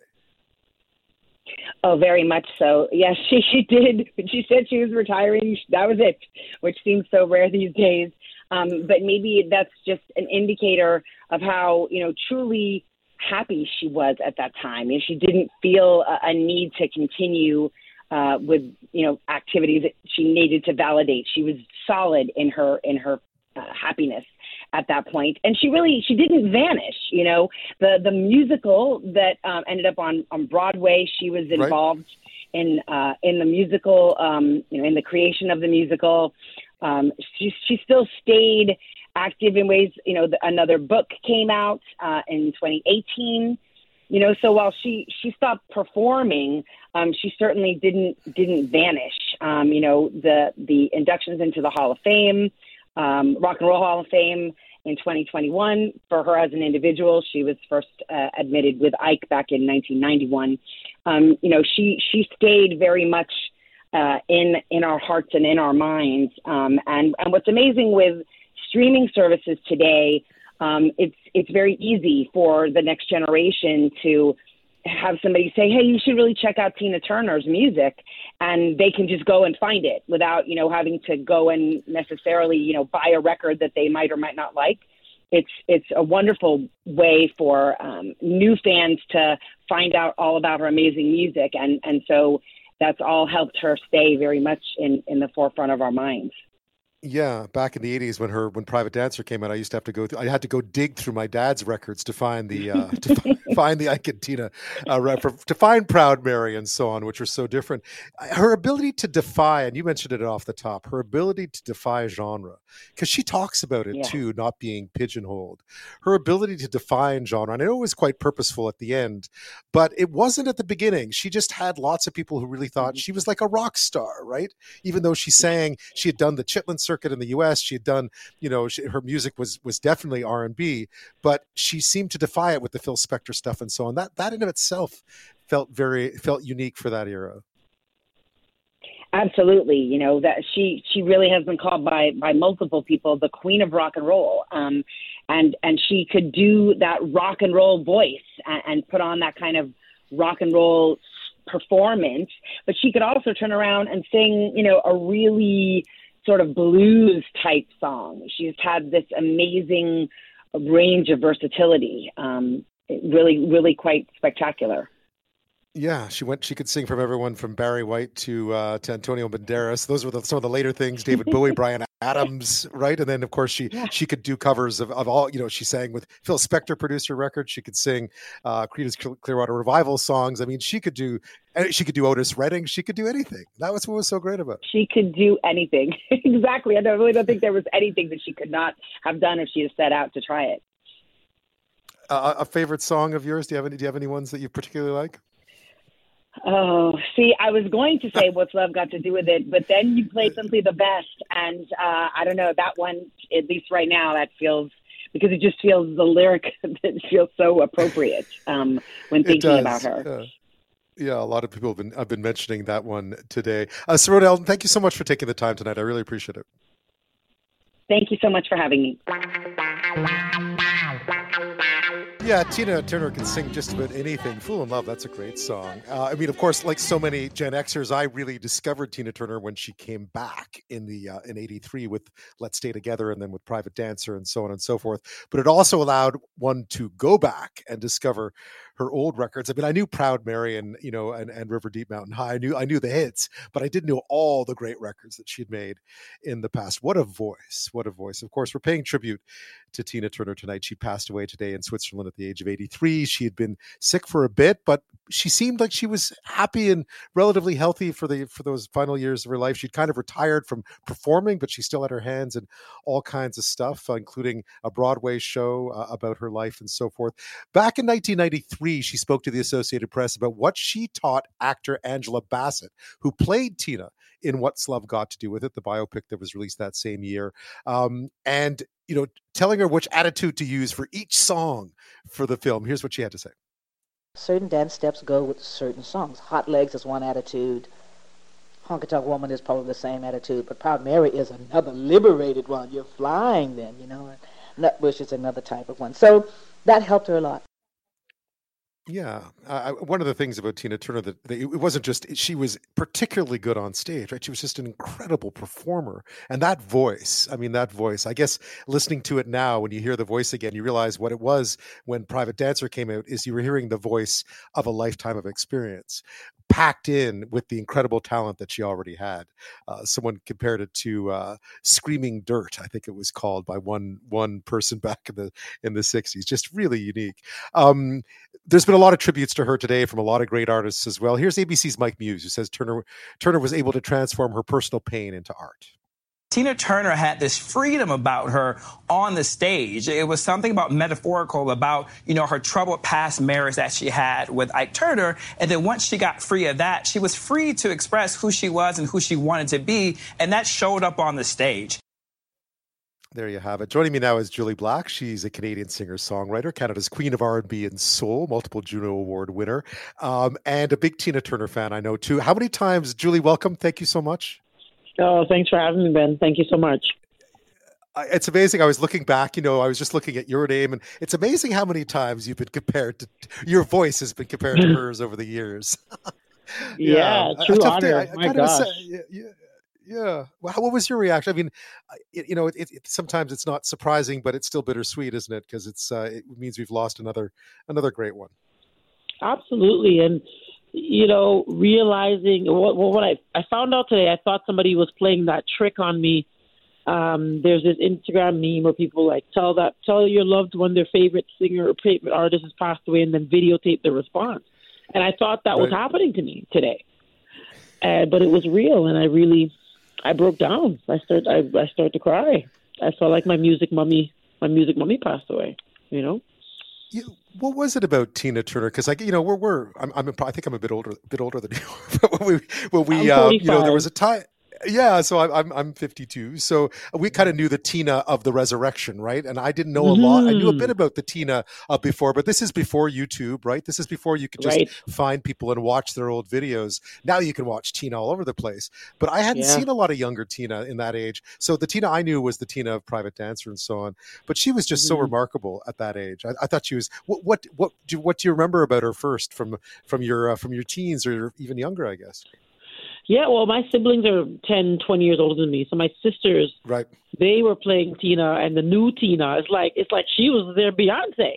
Oh, very much so. Yes, she did. When she said she was retiring, that was it, which seems so rare these days. But maybe that's just an indicator of how, truly happy she was at that time. She didn't feel a need to continue with, activities that she needed to validate. She was solid in her happiness at that point. And she didn't vanish. The musical that ended up on Broadway, she was involved in the musical, in the creation of the musical. She still stayed active in ways, another book came out in 2018. So while she stopped performing, she certainly didn't vanish. The inductions into the Hall of Fame, Rock and Roll Hall of Fame in 2021 for her as an individual. She was first admitted with Ike back in 1991. She stayed very much in our hearts and in our minds. And what's amazing with streaming services today, it's very easy for the next generation to have somebody say, hey, you should really check out Tina Turner's music, and they can just go and find it without, having to go and necessarily, buy a record that they might or might not like. It's a wonderful way for new fans to find out all about her amazing music. And so that's all helped her stay very much in the forefront of our minds. Yeah, back in the 80s when Private Dancer came out, I used to have to I had to go dig through my dad's records to find the find the Ike and Tina to find Proud Mary and so on, which are so different. Her ability to defy, and you mentioned it off the top, her ability to defy genre, because she talks about it too, not being pigeonholed. Her ability to define genre, and I know it was quite purposeful at the end, but it wasn't at the beginning. She just had lots of people who really thought she was like a rock star, right? Even though she had done the Chitlin circuit in the US, she had done, her music was definitely R&B, but she seemed to defy it with the Phil Spector stuff and so on. That in of itself felt unique for that era. Absolutely. That she really has been called by multiple people the queen of rock and roll. And she could do that rock and roll voice and put on that kind of rock and roll performance, but she could also turn around and sing, a really sort of blues type song. She's had this amazing range of versatility. Really, really quite spectacular. Yeah, she could sing from everyone from Barry White to Antonio Banderas. Those were some of the later things. David Bowie, Bryan Adams, right? And then of course she could do covers of all. She sang with Phil Spector, produced her record. She could sing Creedence Clearwater Revival songs. I mean, she could do Otis Redding. She could do anything. That was what was so great about it. She could do anything. Exactly. I really don't think there was anything that she could not have done if she had set out to try it. A favorite song of yours? Do you have any ones that you particularly like? Oh, see, I was going to say What's Love Got to Do with It, but then you played Simply the Best, and I don't know, that one, at least right now, that feels, because it just feels, the lyric that feels so appropriate when thinking about her. Yeah, a lot of people have been mentioning that one today. Simone Elton, thank you so much for taking the time tonight. I really appreciate it. Thank you so much for having me. Yeah, Tina Turner can sing just about anything. Fool in Love, that's a great song. Of course, like so many Gen Xers, I really discovered Tina Turner when she came back in '83 with Let's Stay Together and then with Private Dancer and so on and so forth. But it also allowed one to go back and discover her old records. I mean, I knew Proud Mary and River Deep Mountain High. I knew the hits, but I didn't know all the great records that she'd made in the past. What a voice. What a voice. Of course, we're paying tribute to Tina Turner tonight. She passed away today in Switzerland at the age of 83. She had been sick for a bit, but she seemed like she was happy and relatively healthy for those final years of her life. She'd kind of retired from performing, but she still had her hands in all kinds of stuff, including a Broadway show about her life and so forth. Back in 1993, she spoke to the Associated Press about what she taught actor Angela Bassett, who played Tina in What's Love Got to Do with It, the biopic that was released that same year. And telling her which attitude to use for each song for the film. Here's what she had to say. Certain dance steps go with certain songs. Hot Legs is one attitude. Honky Tonk Woman is probably the same attitude, but Proud Mary is another liberated one. You're flying then, and Nutbush is another type of one. So that helped her a lot. Yeah. One of the things about Tina Turner that it wasn't just, she was particularly good on stage, right? She was just an incredible performer. And that voice, I guess listening to it now, when you hear the voice again, you realize what it was when Private Dancer came out is you were hearing the voice of a lifetime of experience, packed in with the incredible talent that she already had. Someone compared it to Screaming Dirt, I think it was called by one person back in the 60s. Just really unique. There's been a lot of tributes to her today from a lot of great artists as well. Here's ABC's Mike Muse, who says Turner was able to transform her personal pain into art. Tina Turner had this freedom about her on the stage. It was something about metaphorical about, her troubled past marriage that she had with Ike Turner. And then once she got free of that, she was free to express who she was and who she wanted to be. And that showed up on the stage. There you have it. Joining me now is Julie Black. She's a Canadian singer-songwriter, Canada's Queen of R&B and Soul, multiple Juno Award winner, and a big Tina Turner fan, I know, too. How many times, Julie, welcome. Thank you so much. Oh, thanks for having me, Ben. Thank you so much. It's amazing. I was looking back, I was just looking at your name, and it's amazing how many times you've been compared to, your voice has been compared to hers over the years. Yeah, true honor. My gosh. Yeah. Well, what was your reaction? I mean, sometimes it's not surprising, but it's still bittersweet, isn't it? Because it means we've lost another great one. Absolutely. And, realizing what I found out today, I thought somebody was playing that trick on me. There's this Instagram meme where people tell your loved one their favorite singer or favorite artist has passed away and then videotape the response. And I thought that was happening to me today. But it was real, and I broke down. I started to cry. I felt like my music mummy passed away. What was it about Tina Turner? Because I think I'm a bit older than you. But when we there was a time. Yeah, so I'm 52. So we kind of knew the Tina of the Resurrection, right? And I didn't know a lot. I knew a bit about the Tina before, but this is before YouTube, right? This is before you could just find people and watch their old videos. Now you can watch Tina all over the place. But I hadn't seen a lot of younger Tina in that age. So the Tina I knew was the Tina of Private Dancer and so on. But she was just so remarkable at that age. I thought she was. What do you remember about her first from your teens or even younger, I guess? Yeah, well, my siblings are 10, 20 years older than me. So my sisters, they were playing Tina, and the new Tina, it's like she was their Beyonce.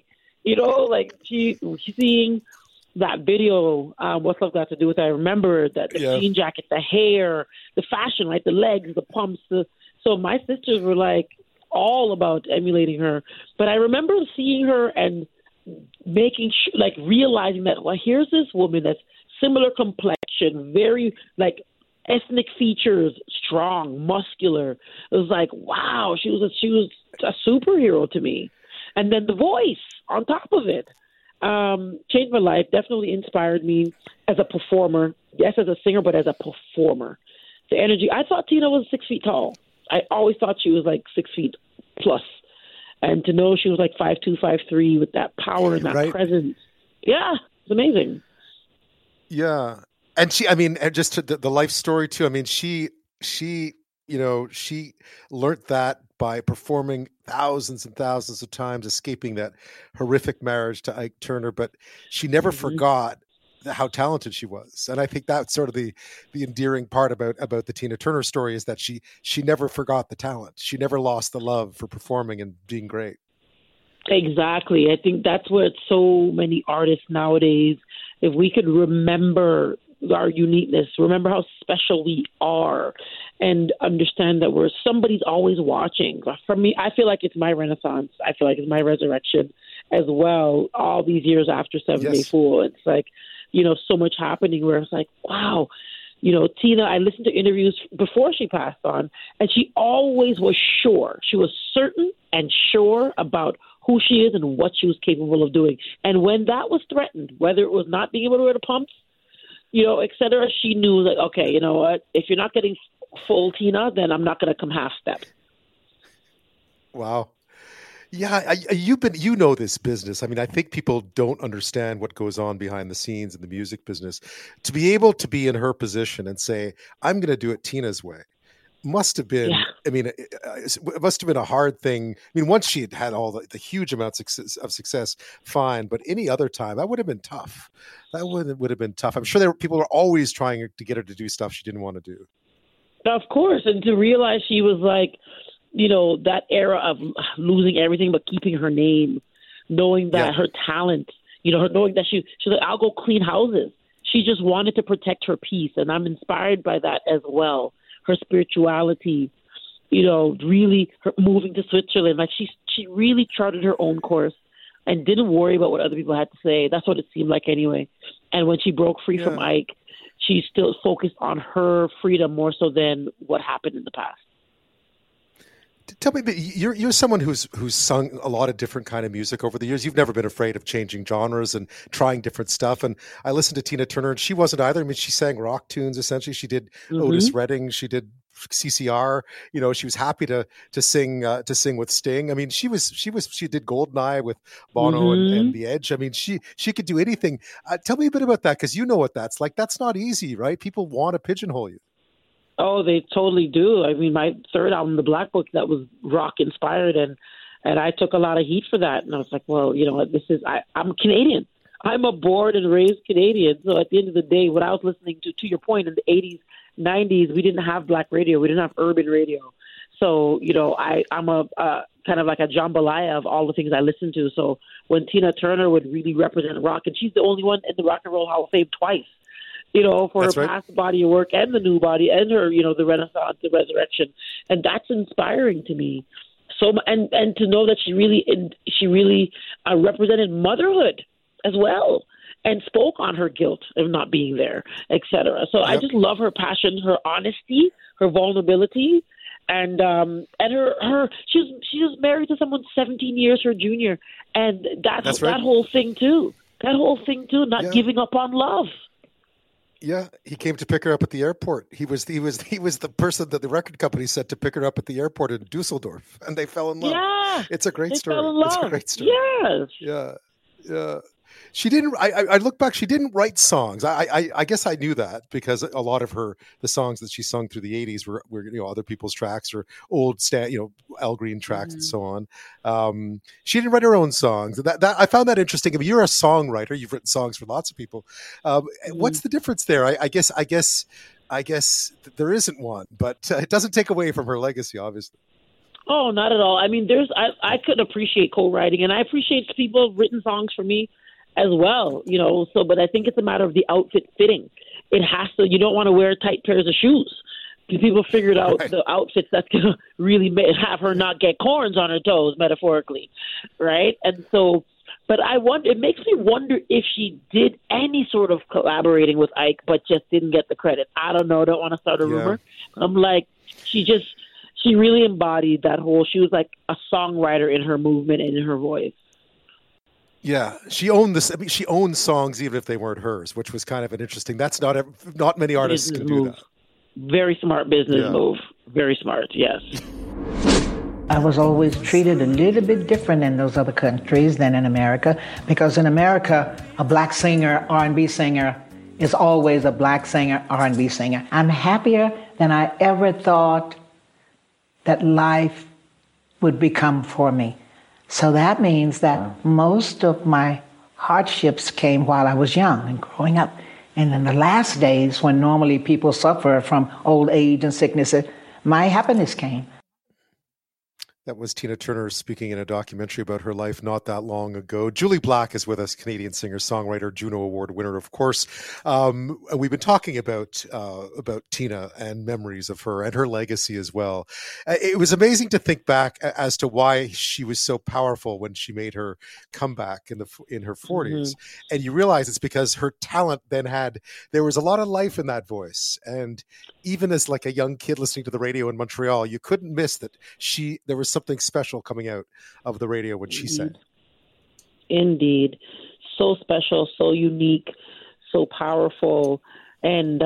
Seeing that video, What's Love Got to Do with It, I remember that the jean jacket, the hair, the fashion, right, the legs, the pumps. So my sisters were all about emulating her. But I remember seeing her and making realizing that, well, here's this woman that's similar complexion, very ethnic features, strong, muscular. It was wow, she was a superhero to me. And then the voice on top of it changed my life, definitely inspired me as a performer. Yes, as a singer, but as a performer. The energy. I thought Tina was 6 feet tall. I always thought she was 6 feet plus. And to know she was 5'2", 5'3", with that power and that presence. Yeah, it's amazing. Yeah. And just the life story too. I mean, she learned that by performing thousands and thousands of times, escaping that horrific marriage to Ike Turner, but she never forgot how talented she was. And I think that's sort of the endearing part about the Tina Turner story, is that she never forgot the talent. She never lost the love for performing and being great. Exactly. I think that's where so many artists nowadays, if we could remember our uniqueness, remember how special we are, and understand that somebody's always watching. For me, I feel like it's my renaissance. I feel like it's my resurrection as well. All these years after 7 Day Fool, it's so much happening where it's wow. Tina, I listened to interviews before she passed on, and she always was sure. She was certain and sure about who she is and what she was capable of doing. And when that was threatened, whether it was not being able to wear the pumps, et cetera, she knew okay, you know what, if you're not getting full Tina, then I'm not going to come half step. Wow. Yeah, you know this business. I mean, I think people don't understand what goes on behind the scenes in the music business. To be able to be in her position and say, I'm going to do it Tina's way, must have been, it must have been a hard thing. I mean, once she had all the huge amounts of success, fine. But any other time, that would have been tough. That would have been tough. I'm sure people were always trying to get her to do stuff she didn't want to do. Of course. And to realize she was that era of losing everything but keeping her name, knowing that her talent, knowing that she's like, I'll go clean houses. She just wanted to protect her peace. And I'm inspired by that as well. Her spirituality, really her moving to Switzerland. She really charted her own course and didn't worry about what other people had to say. That's what it seemed like anyway. And when she broke free from Ike, she still focused on her freedom more so than what happened in the past. Tell me, you're someone who's sung a lot of different kind of music over the years. You've never been afraid of changing genres and trying different stuff. And I listened to Tina Turner, and she wasn't either. I mean, she sang rock tunes essentially. She did Otis Redding. She did CCR. She was happy to sing with Sting. I mean, she did Goldeneye with Bono and The Edge. I mean, she could do anything. Tell me a bit about that, because you know what that's like. That's not easy, right? People want to pigeonhole you. Oh, they totally do. I mean, my third album, The Black Book, that was rock inspired, and I took a lot of heat for that. And I was like, well, you know what, I'm Canadian. I'm a born and raised Canadian. So at the end of the day, what I was listening to your point, in the 80s, 90s, we didn't have black radio. We didn't have urban radio. So, you know, I'm a kind of like a jambalaya of all the things I listen to. So when Tina Turner would really represent rock, and she's the only one in the Rock and Roll Hall of Fame twice, you know, for her past body of work and the new body and her, you know, the Renaissance, the Resurrection. And that's inspiring to me. So, and to know that she really represented motherhood as well and spoke on her guilt of not being there, etc. So I just love her passion, her honesty, her vulnerability, and her she was married to someone 17 years her junior, and that whole thing too. That whole thing too, not giving up on love. Yeah, he came to pick her up at the airport. He was the person that the record company sent to pick her up at the airport in Dusseldorf, and they fell in love. Yeah, it's a great story. Fell in love. It's a great story. Yes. Yeah. She didn't. I look back. She didn't write songs. I guess I knew that because a lot of the songs that she sung through the '80s were other people's tracks or old Al Green tracks and so on. She didn't write her own songs. That I found that interesting. I mean, you're a songwriter. You've written songs for lots of people. What's the difference there? I guess there isn't one, but it doesn't take away from her legacy, obviously. Oh, not at all. I mean, I could appreciate co-writing, and I appreciate people who've written songs for me as well, you know. So, but I think it's a matter of the outfit fitting. It has to. You don't want to wear tight pairs of shoes. People figured out the outfits that's going to really have her not get corns on her toes, metaphorically, right? And so, but it makes me wonder if she did any sort of collaborating with Ike, but just didn't get the credit. I don't know. Don't want to start a rumor. I'm like, she really embodied that whole. She was like a songwriter in her movement and in her voice. Yeah, she owned this. I mean, she owned songs even if they weren't hers, which was kind of an interesting. That's not many artists can do that. Very smart business move. Very smart. Yes. I was always treated a little bit different in those other countries than in America, because in America, a black singer, R&B singer, is always a black singer, R&B singer. I'm happier than I ever thought that life would become for me. So that means that most of my hardships came while I was young and growing up. And in the last days, when normally people suffer from old age and sickness, my happiness came. That was Tina Turner speaking in a documentary about her life not that long ago. Julie Black is with us, Canadian singer, songwriter, Juno Award winner, of course. We've been talking about Tina and memories of her and her legacy as well. It was amazing to think back as to why she was so powerful when she made her comeback in her 40s. And you realize it's because her talent there was a lot of life in that voice. And even as like a young kid listening to the radio in Montreal, you couldn't miss that there was something special coming out of the radio when she sang. Indeed. So special, so unique, so powerful. And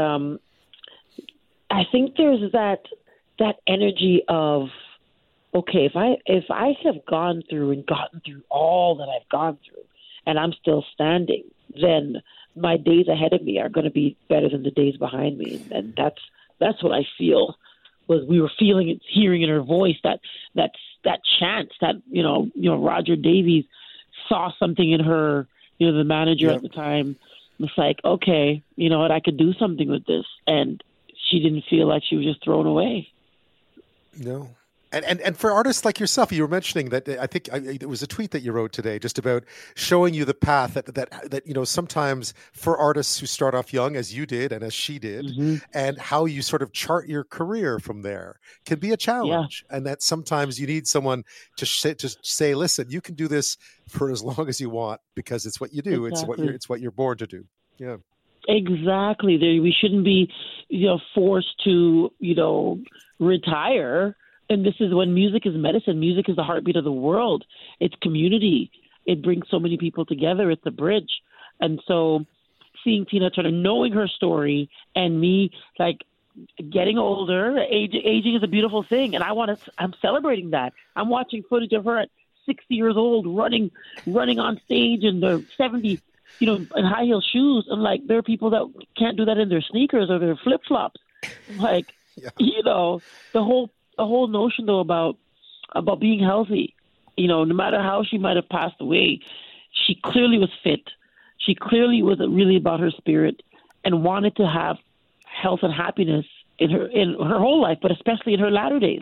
I think there's that energy of, okay, if I have gone through and gotten through all that I've gone through and I'm still standing, then my days ahead of me are going to be better than the days behind me. And that's what I feel. Was we were feeling it, hearing in her voice that chance that you know Roger Davies saw something in her, the manager at the time was like, okay, you know what, I could do something with this, and she didn't feel like she was just thrown away. No. And for artists like yourself, you were mentioning that I think it was a tweet that you wrote today just about showing you the path that sometimes for artists who start off young, as you did and as she did, and how you sort of chart your career from there can be a challenge. And that sometimes you need someone to say, listen, you can do this for as long as you want because it's what you do. Exactly. It's what you're born to do. Yeah. Exactly. We shouldn't be, forced to, retire. And this is when music is medicine. Music is the heartbeat of the world. It's community. It brings so many people together. It's a bridge. And so seeing Tina Turner, knowing her story, and me like getting older, aging is a beautiful thing. And I'm celebrating that. I'm watching footage of her at 60 years old running on stage in the 70s, in high heel shoes. And like, there are people that can't do that in their sneakers or their flip flops. Like, You know, the whole notion though about being healthy. You know, no matter how she might have passed away, she clearly was fit. She clearly was really about her spirit and wanted to have health and happiness in her whole life, but especially in her latter days.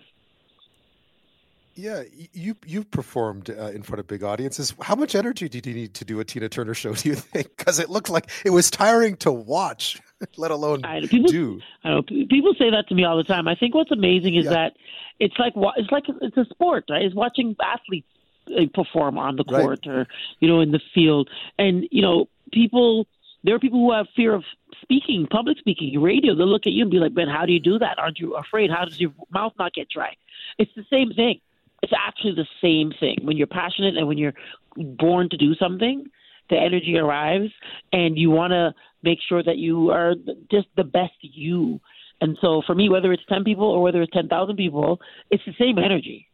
Yeah, you've performed in front of big audiences. How much energy did you need to do a Tina Turner show, do you think? Because it looked like it was tiring to watch, let alone do. I know people say that to me all the time. I think what's amazing is that it's a sport, right? It's watching athletes perform on the court or in the field, and there are people who have fear of speaking, public speaking, radio. They'll look at you and be like, "Ben, how do you do that? Aren't you afraid? How does your mouth not get dry?" It's the same thing. It's actually the same thing. When you're passionate and when you're born to do something, the energy arrives, and you want to make sure that you are just the best you. And so for me, whether it's 10 people or whether it's 10,000 people, it's the same energy.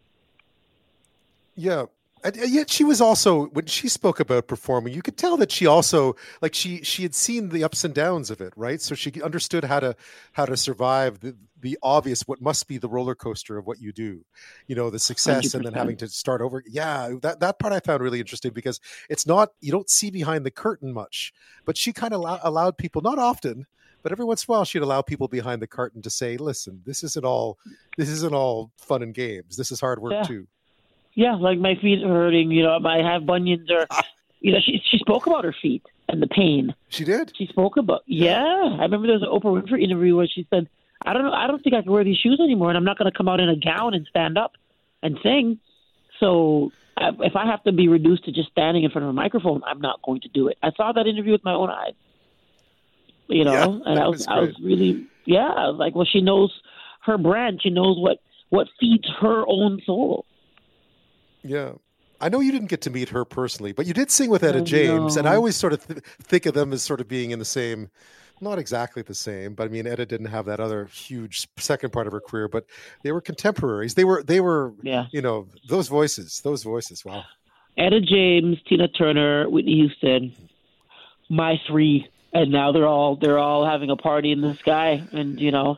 Yeah. And yet she was also, when she spoke about performing, you could tell that she also, like she had seen the ups and downs of it, right? So she understood how to survive the obvious, what must be the roller coaster of what you do, the success 100%. And then having to start over. Yeah, that part I found really interesting because it's not, you don't see behind the curtain much, but she kind of allowed people, not often, but every once in a while she'd allow people behind the curtain to say, listen, this isn't all fun and games. This is hard work too. Yeah, like my feet are hurting, I have bunions or, she spoke about her feet and the pain. She did? She spoke about, I remember there was an Oprah Winfrey interview where she said, I don't think I can wear these shoes anymore, and I'm not going to come out in a gown and stand up and sing. So if I have to be reduced to just standing in front of a microphone, I'm not going to do it. I saw that interview with my own eyes, and I was really, I was like, well, she knows her brand. She knows what feeds her own soul. Yeah. I know you didn't get to meet her personally, but you did sing with Etta James. And I always sort of think of them as sort of being in the same, not exactly the same, but I mean, Etta didn't have that other huge second part of her career, but they were contemporaries. They were, those voices. Wow. Etta James, Tina Turner, Whitney Houston, my three. And now they're all having a party in the sky. And,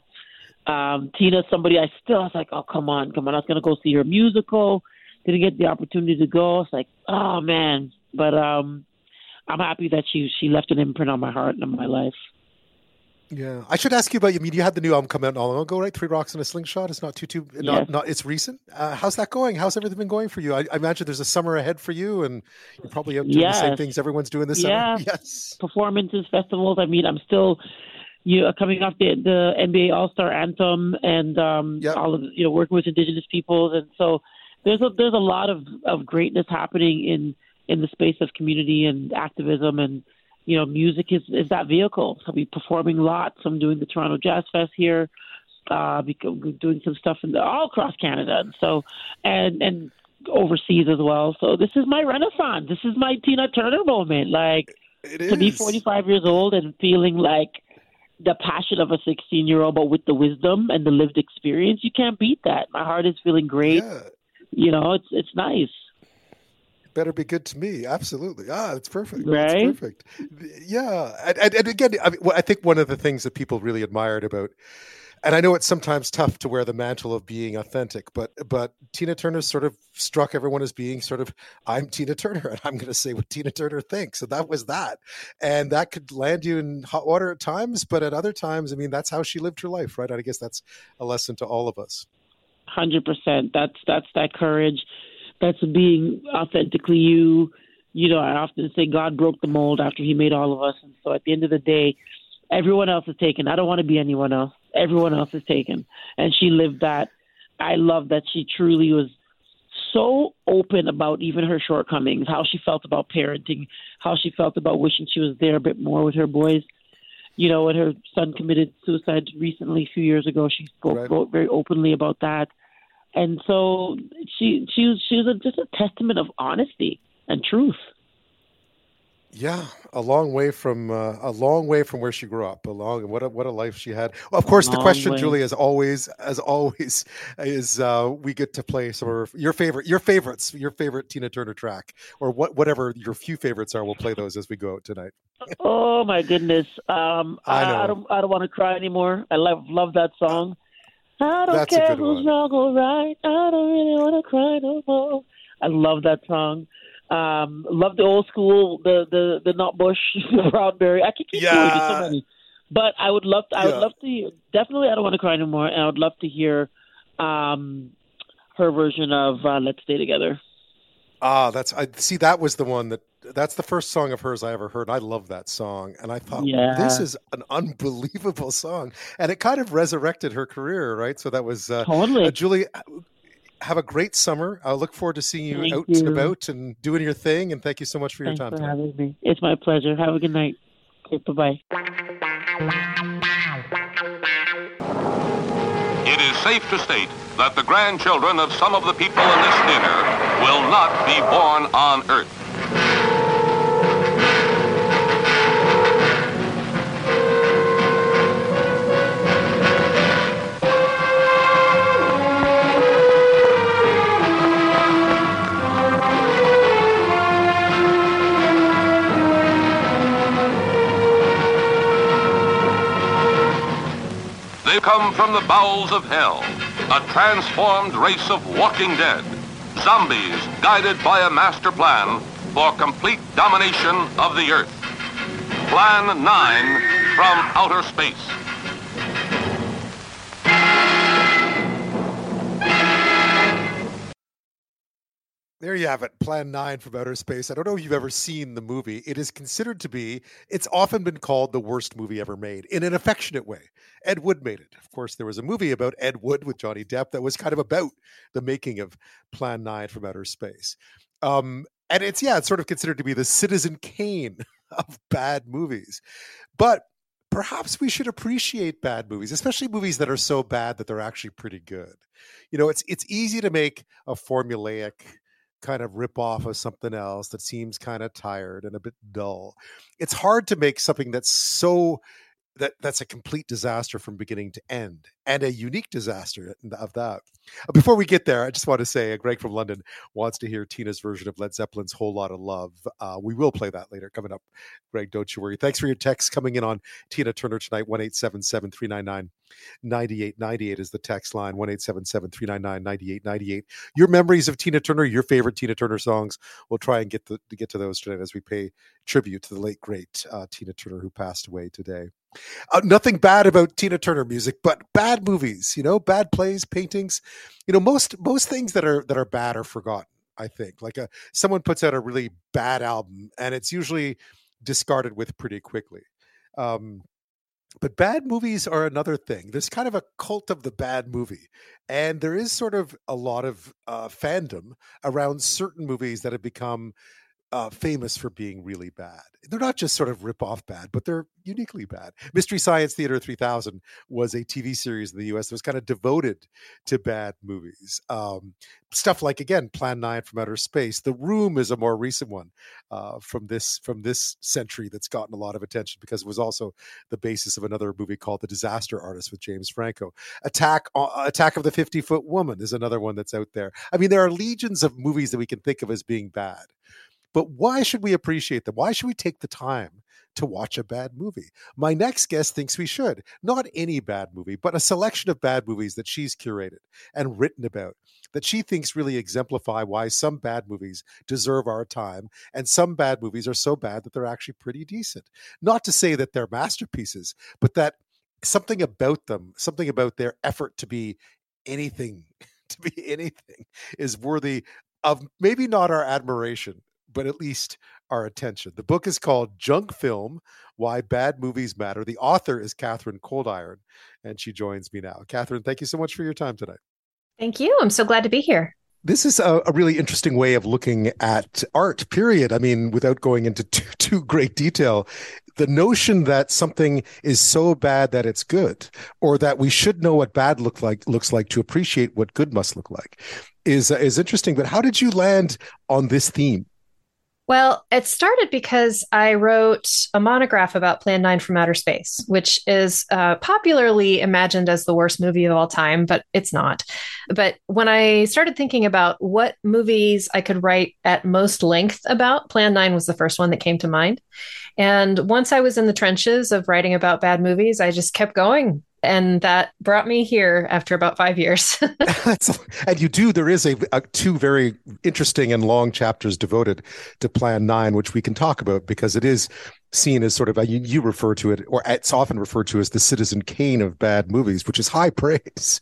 Tina's somebody I was like, oh, come on. I was going to go see her musical. Didn't get the opportunity to go. It's like, oh man. But I'm happy that she left an imprint on my heart and on my life. Yeah. I should ask you about, you had the new album come out not long ago, right? 3 Rocks and a Slingshot. It's not it's recent. How's that going? How's everything been going for you? I imagine there's a summer ahead for you, and you're probably out doing the same things everyone's doing this summer. Yes. Performances, festivals. I mean, I'm still coming off the NBA All-Star Anthem and all of working with Indigenous peoples, and so there's a lot of greatness happening in the space of community and activism, and music is that vehicle. So I'll be performing lots. I'm doing the Toronto Jazz Fest here, doing some stuff all across Canada, and so and overseas as well. So this is my renaissance. This is my Tina Turner moment. Like to be 45 years old and feeling like the passion of a 16-year-old, but with the wisdom and the lived experience, you can't beat that. My heart is feeling great. Yeah. It's nice. Better be good to me. Absolutely. It's perfect. Right? It's perfect. Yeah. And again, I think one of the things that people really admired about, and I know it's sometimes tough to wear the mantle of being authentic, but Tina Turner sort of struck everyone as being sort of, I'm Tina Turner and I'm going to say what Tina Turner thinks. So that was that. And that could land you in hot water at times, but at other times, I mean, that's how she lived her life, right? I guess that's a lesson to all of us. 100%. That's that courage. That's being authentically you. I often say God broke the mold after he made all of us. And so at the end of the day, everyone else is taken. I don't want to be anyone else. Everyone else is taken. And she lived that. I love that she truly was so open about even her shortcomings, how she felt about parenting, how she felt about wishing she was there a bit more with her boys. When her son committed suicide recently, a few years ago, she spoke very openly about that. And so she was just a testament of honesty and truth. Yeah, a long way from where she grew up. What a life she had. Well, of course, the question, Julie, as always, is we get to play some of your favorite Tina Turner track, or whatever your few favorites are. We'll play those as we go out tonight. Oh my goodness, I don't want to cry anymore. I love that song. I don't care who's wrong or right. I don't really want to cry no more. I love that song. Love the old school, the Nutbush, the Proudberry. I could keep going. There's so many. But I would love to. I would love to. Definitely, I don't want to cry no more. And I would love to hear her version of "Let's Stay Together." That was the one that's the first song of hers I ever heard. I love that song. And I thought, this is an unbelievable song. And it kind of resurrected her career, right? So that was totally. Julie, have a great summer. I look forward to seeing you out and about and doing your thing. And thank you so much for your time for tonight. Having me. It's my pleasure. Have a good night. Okay, bye-bye. It is safe to state that the grandchildren of some of the people in this dinner will not be born on Earth. They come from the bowels of hell, a transformed race of walking dead, zombies guided by a master plan for complete domination of the Earth. Plan 9 from outer space. There you have it, Plan 9 from Outer Space. I don't know if you've ever seen the movie. It is considered to be, it's often been called the worst movie ever made, in an affectionate way. Ed Wood made it. Of course, there was a movie about Ed Wood with Johnny Depp that was kind of about the making of Plan 9 from Outer Space. And it's sort of considered to be the Citizen Kane of bad movies. But perhaps we should appreciate bad movies, especially movies that are so bad that they're actually pretty good. You know, it's easy to make a formulaic kind of rip off of something else that seems kind of tired and a bit dull. It's hard to make something that's that's a complete disaster from beginning to end, and a unique disaster of that. Before we get there, I just want to say Greg from London wants to hear Tina's version of Led Zeppelin's Whole Lotta Love. We will play that later coming up. Greg, don't you worry. Thanks for your text coming in on Tina Turner tonight. 1-877-399-9898 is the text line. 1-877-399-9898. Your memories of Tina Turner, your favorite Tina Turner songs. We'll try and get to those tonight as we pay tribute to the late, great Tina Turner, who passed away today. Nothing bad about Tina Turner music, but bad movies, bad plays, paintings. Most things that are bad are forgotten, I think. Like someone puts out a really bad album and it's usually discarded with pretty quickly. But bad movies are another thing. There's kind of a cult of the bad movie. And there is sort of a lot of fandom around certain movies that have become famous for being really bad. They're not just sort of rip-off bad, but they're uniquely bad. Mystery Science Theater 3000 was a TV series in the US that was kind of devoted to bad movies. Stuff like, again, Plan 9 from Outer Space. The Room is a more recent one from this century that's gotten a lot of attention because it was also the basis of another movie called The Disaster Artist with James Franco. Attack of the 50-Foot Woman is another one that's out there. I mean, there are legions of movies that we can think of as being bad. But why should we appreciate them? Why should we take the time to watch a bad movie? My next guest thinks we should. Not any bad movie, but a selection of bad movies that she's curated and written about, that she thinks really exemplify why some bad movies deserve our time, and some bad movies are so bad that they're actually pretty decent. Not to say that they're masterpieces, but that something about them, something about their effort to be anything, is worthy of maybe not our admiration, but at least our attention. The book is called Junk Film, Why Bad Movies Matter. The author is Catherine Coldiron, and she joins me now. Catherine, thank you so much for your time tonight. Thank you. I'm so glad to be here. This is a really interesting way of looking at art, period. I mean, without going into too great detail, the notion that something is so bad that it's good, or that we should know what bad looks like to appreciate what good must look like is interesting. But how did you land on this theme? Well, it started because I wrote a monograph about Plan 9 from Outer Space, which is popularly imagined as the worst movie of all time, but it's not. But when I started thinking about what movies I could write at most length about, Plan 9 was the first one that came to mind. And once I was in the trenches of writing about bad movies, I just kept going. And that brought me here after about 5 years. And there is a two very interesting and long chapters devoted to Plan 9, which we can talk about because it is seen as sort of, you refer to it, or it's often referred to as the Citizen Kane of bad movies, which is high praise,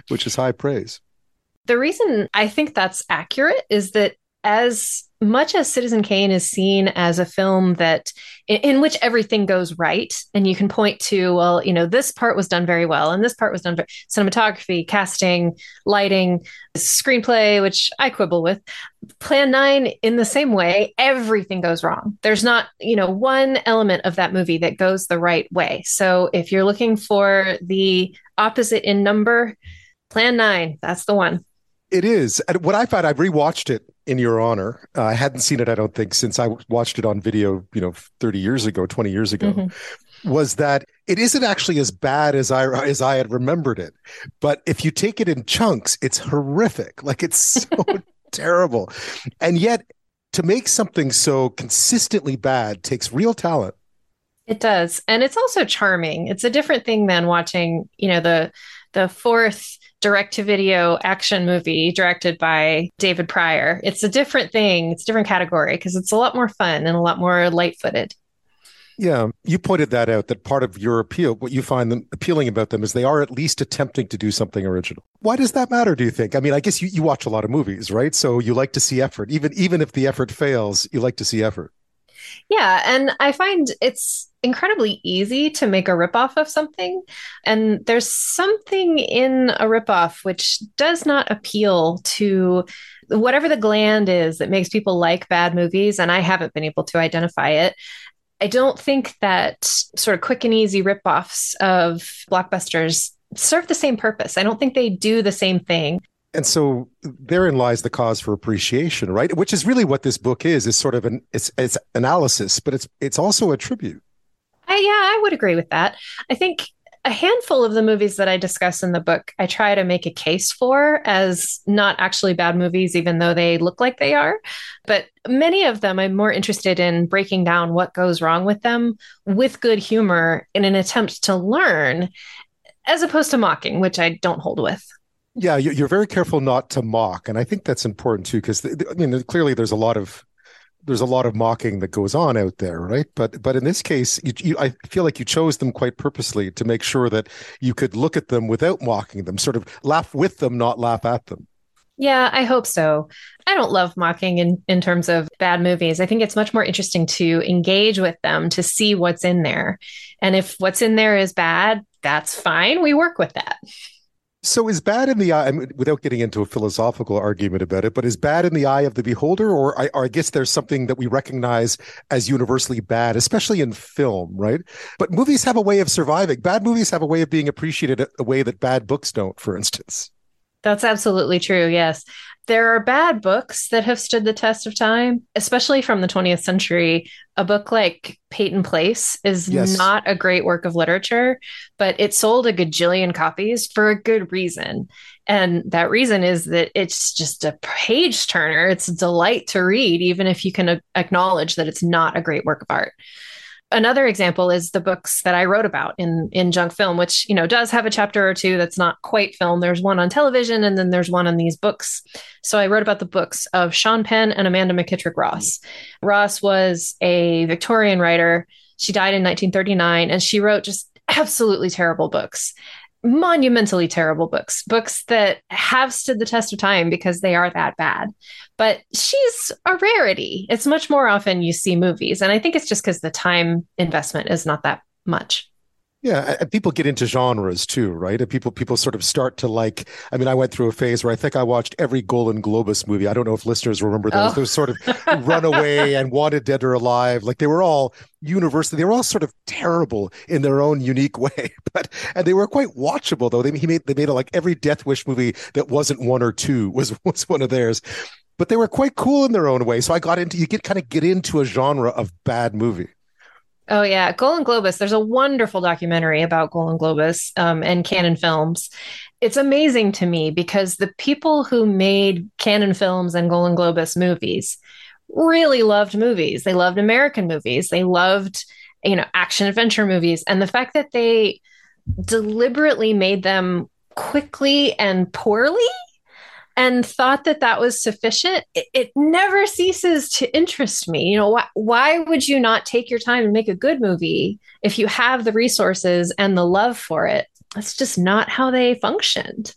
The reason I think that's accurate is that as much as Citizen Kane is seen as a film that in which everything goes right, and you can point to, well, this part was done very well, and this part was done cinematography, casting, lighting, screenplay, which I quibble with. Plan 9, in the same way, everything goes wrong. There's not, one element of that movie that goes the right way. So if you're looking for the opposite in number, Plan 9, that's the one. It is. And what I found, I've rewatched it in your honor. I hadn't seen it, I don't think, since I watched it on video, 30 years ago, 20 years ago, was that it isn't actually as bad as I had remembered it. But if you take it in chunks, it's horrific. Like, it's so terrible. And yet, to make something so consistently bad takes real talent. It does. And it's also charming. It's a different thing than watching, the fourth direct-to-video action movie directed by David Pryor. It's a different thing. It's a different category because it's a lot more fun and a lot more light-footed. Yeah, you pointed that out, that part of your appeal, what you find them appealing about them is they are at least attempting to do something original. Why does that matter, do you think? I mean, I guess you watch a lot of movies, right? So you like to see effort. Even if the effort fails, you like to see effort. Yeah, and I find it's incredibly easy to make a ripoff of something. And there's something in a ripoff which does not appeal to whatever the gland is that makes people like bad movies. And I haven't been able to identify it. I don't think that sort of quick and easy ripoffs of blockbusters serve the same purpose. I don't think they do the same thing. And so therein lies the cause for appreciation, right? Which is really what this book is sort of it's analysis, but it's also a tribute. I would agree with that. I think a handful of the movies that I discuss in the book, I try to make a case for as not actually bad movies, even though they look like they are. But many of them, I'm more interested in breaking down what goes wrong with them with good humor in an attempt to learn, as opposed to mocking, which I don't hold with. Yeah, you're very careful not to mock. And I think that's important too, because clearly there's a lot of mocking that goes on out there, right? But in this case, I feel like you chose them quite purposely to make sure that you could look at them without mocking them, sort of laugh with them, not laugh at them. Yeah, I hope so. I don't love mocking in terms of bad movies. I think it's much more interesting to engage with them, to see what's in there. And if what's in there is bad, that's fine. We work with that. So is bad in the eye, without getting into a philosophical argument about it, but is bad in the eye of the beholder? Or I guess there's something that we recognize as universally bad, especially in film, right? But movies have a way of surviving. Bad movies have a way of being appreciated a way that bad books don't, for instance. That's absolutely true, yes. There are bad books that have stood the test of time, especially from the 20th century. A book like Peyton Place is not a great work of literature, but it sold a gajillion copies for a good reason. And that reason is that it's just a page turner. It's a delight to read, even if you can acknowledge that it's not a great work of art. Another example is the books that I wrote about in Junk Film, which, does have a chapter or two that's not quite film. There's one on television, and then there's one on these books. So I wrote about the books of Sean Penn and Amanda McKittrick Ross. Ross was a Victorian writer. She died in 1939, and she wrote just absolutely terrible books. Monumentally terrible books that have stood the test of time because they are that bad. But she's a rarity. It's much more often you see movies. And I think it's just because the time investment is not that much. Yeah, and people get into genres too, right? And people sort of start to like, I went through a phase where I think I watched every Golan Globus movie. I don't know if listeners remember those. Those sort of Runaway and Wanted Dead or Alive. Like they were all universally, they were all sort of terrible in their own unique way. And they were quite watchable though. They made like every Death Wish movie that wasn't one or two was one of theirs. But they were quite cool in their own way. So I got into, you get into a genre of bad movie. Oh, yeah. Golan Globus. There's a wonderful documentary about Golan Globus and Cannon Films. It's amazing to me because the people who made Cannon Films and Golan Globus movies really loved movies. They loved American movies. They loved, action adventure movies. And the fact that they deliberately made them quickly and poorly and thought that that was sufficient, it never ceases to interest me. You know, why would you not take your time and make a good movie if you have the resources and the love for it? That's just not how they functioned.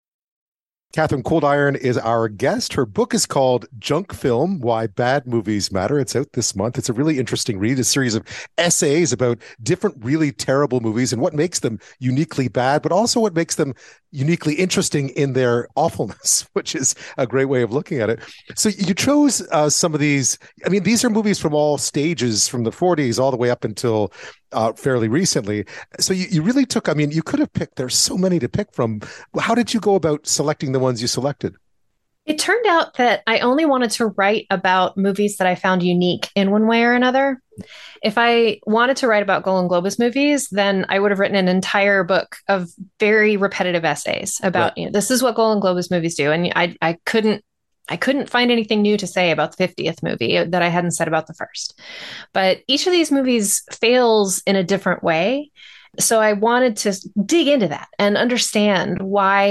Catherine Coldiron is our guest. Her book is called Junk Film, Why Bad Movies Matter. It's out this month. It's a really interesting read, a series of essays about different really terrible movies and what makes them uniquely bad, but also what makes them uniquely interesting in their awfulness, which is a great way of looking at it. So you chose some of these. I mean, these are movies from all stages, from the 40s all the way up until fairly recently. So you really took, I mean, you could have picked, there's so many to pick from. How did you go about selecting the ones you selected? It turned out that I only wanted to write about movies that I found unique in one way or another. If I wanted to write about Golan Globus movies, then I would have written an entire book of very repetitive essays about, you know, this is what Golan Globus movies do. And I couldn't find anything new to say about the 50th movie that I hadn't said about the first. But each of these movies fails in a different way. So I wanted to dig into that and understand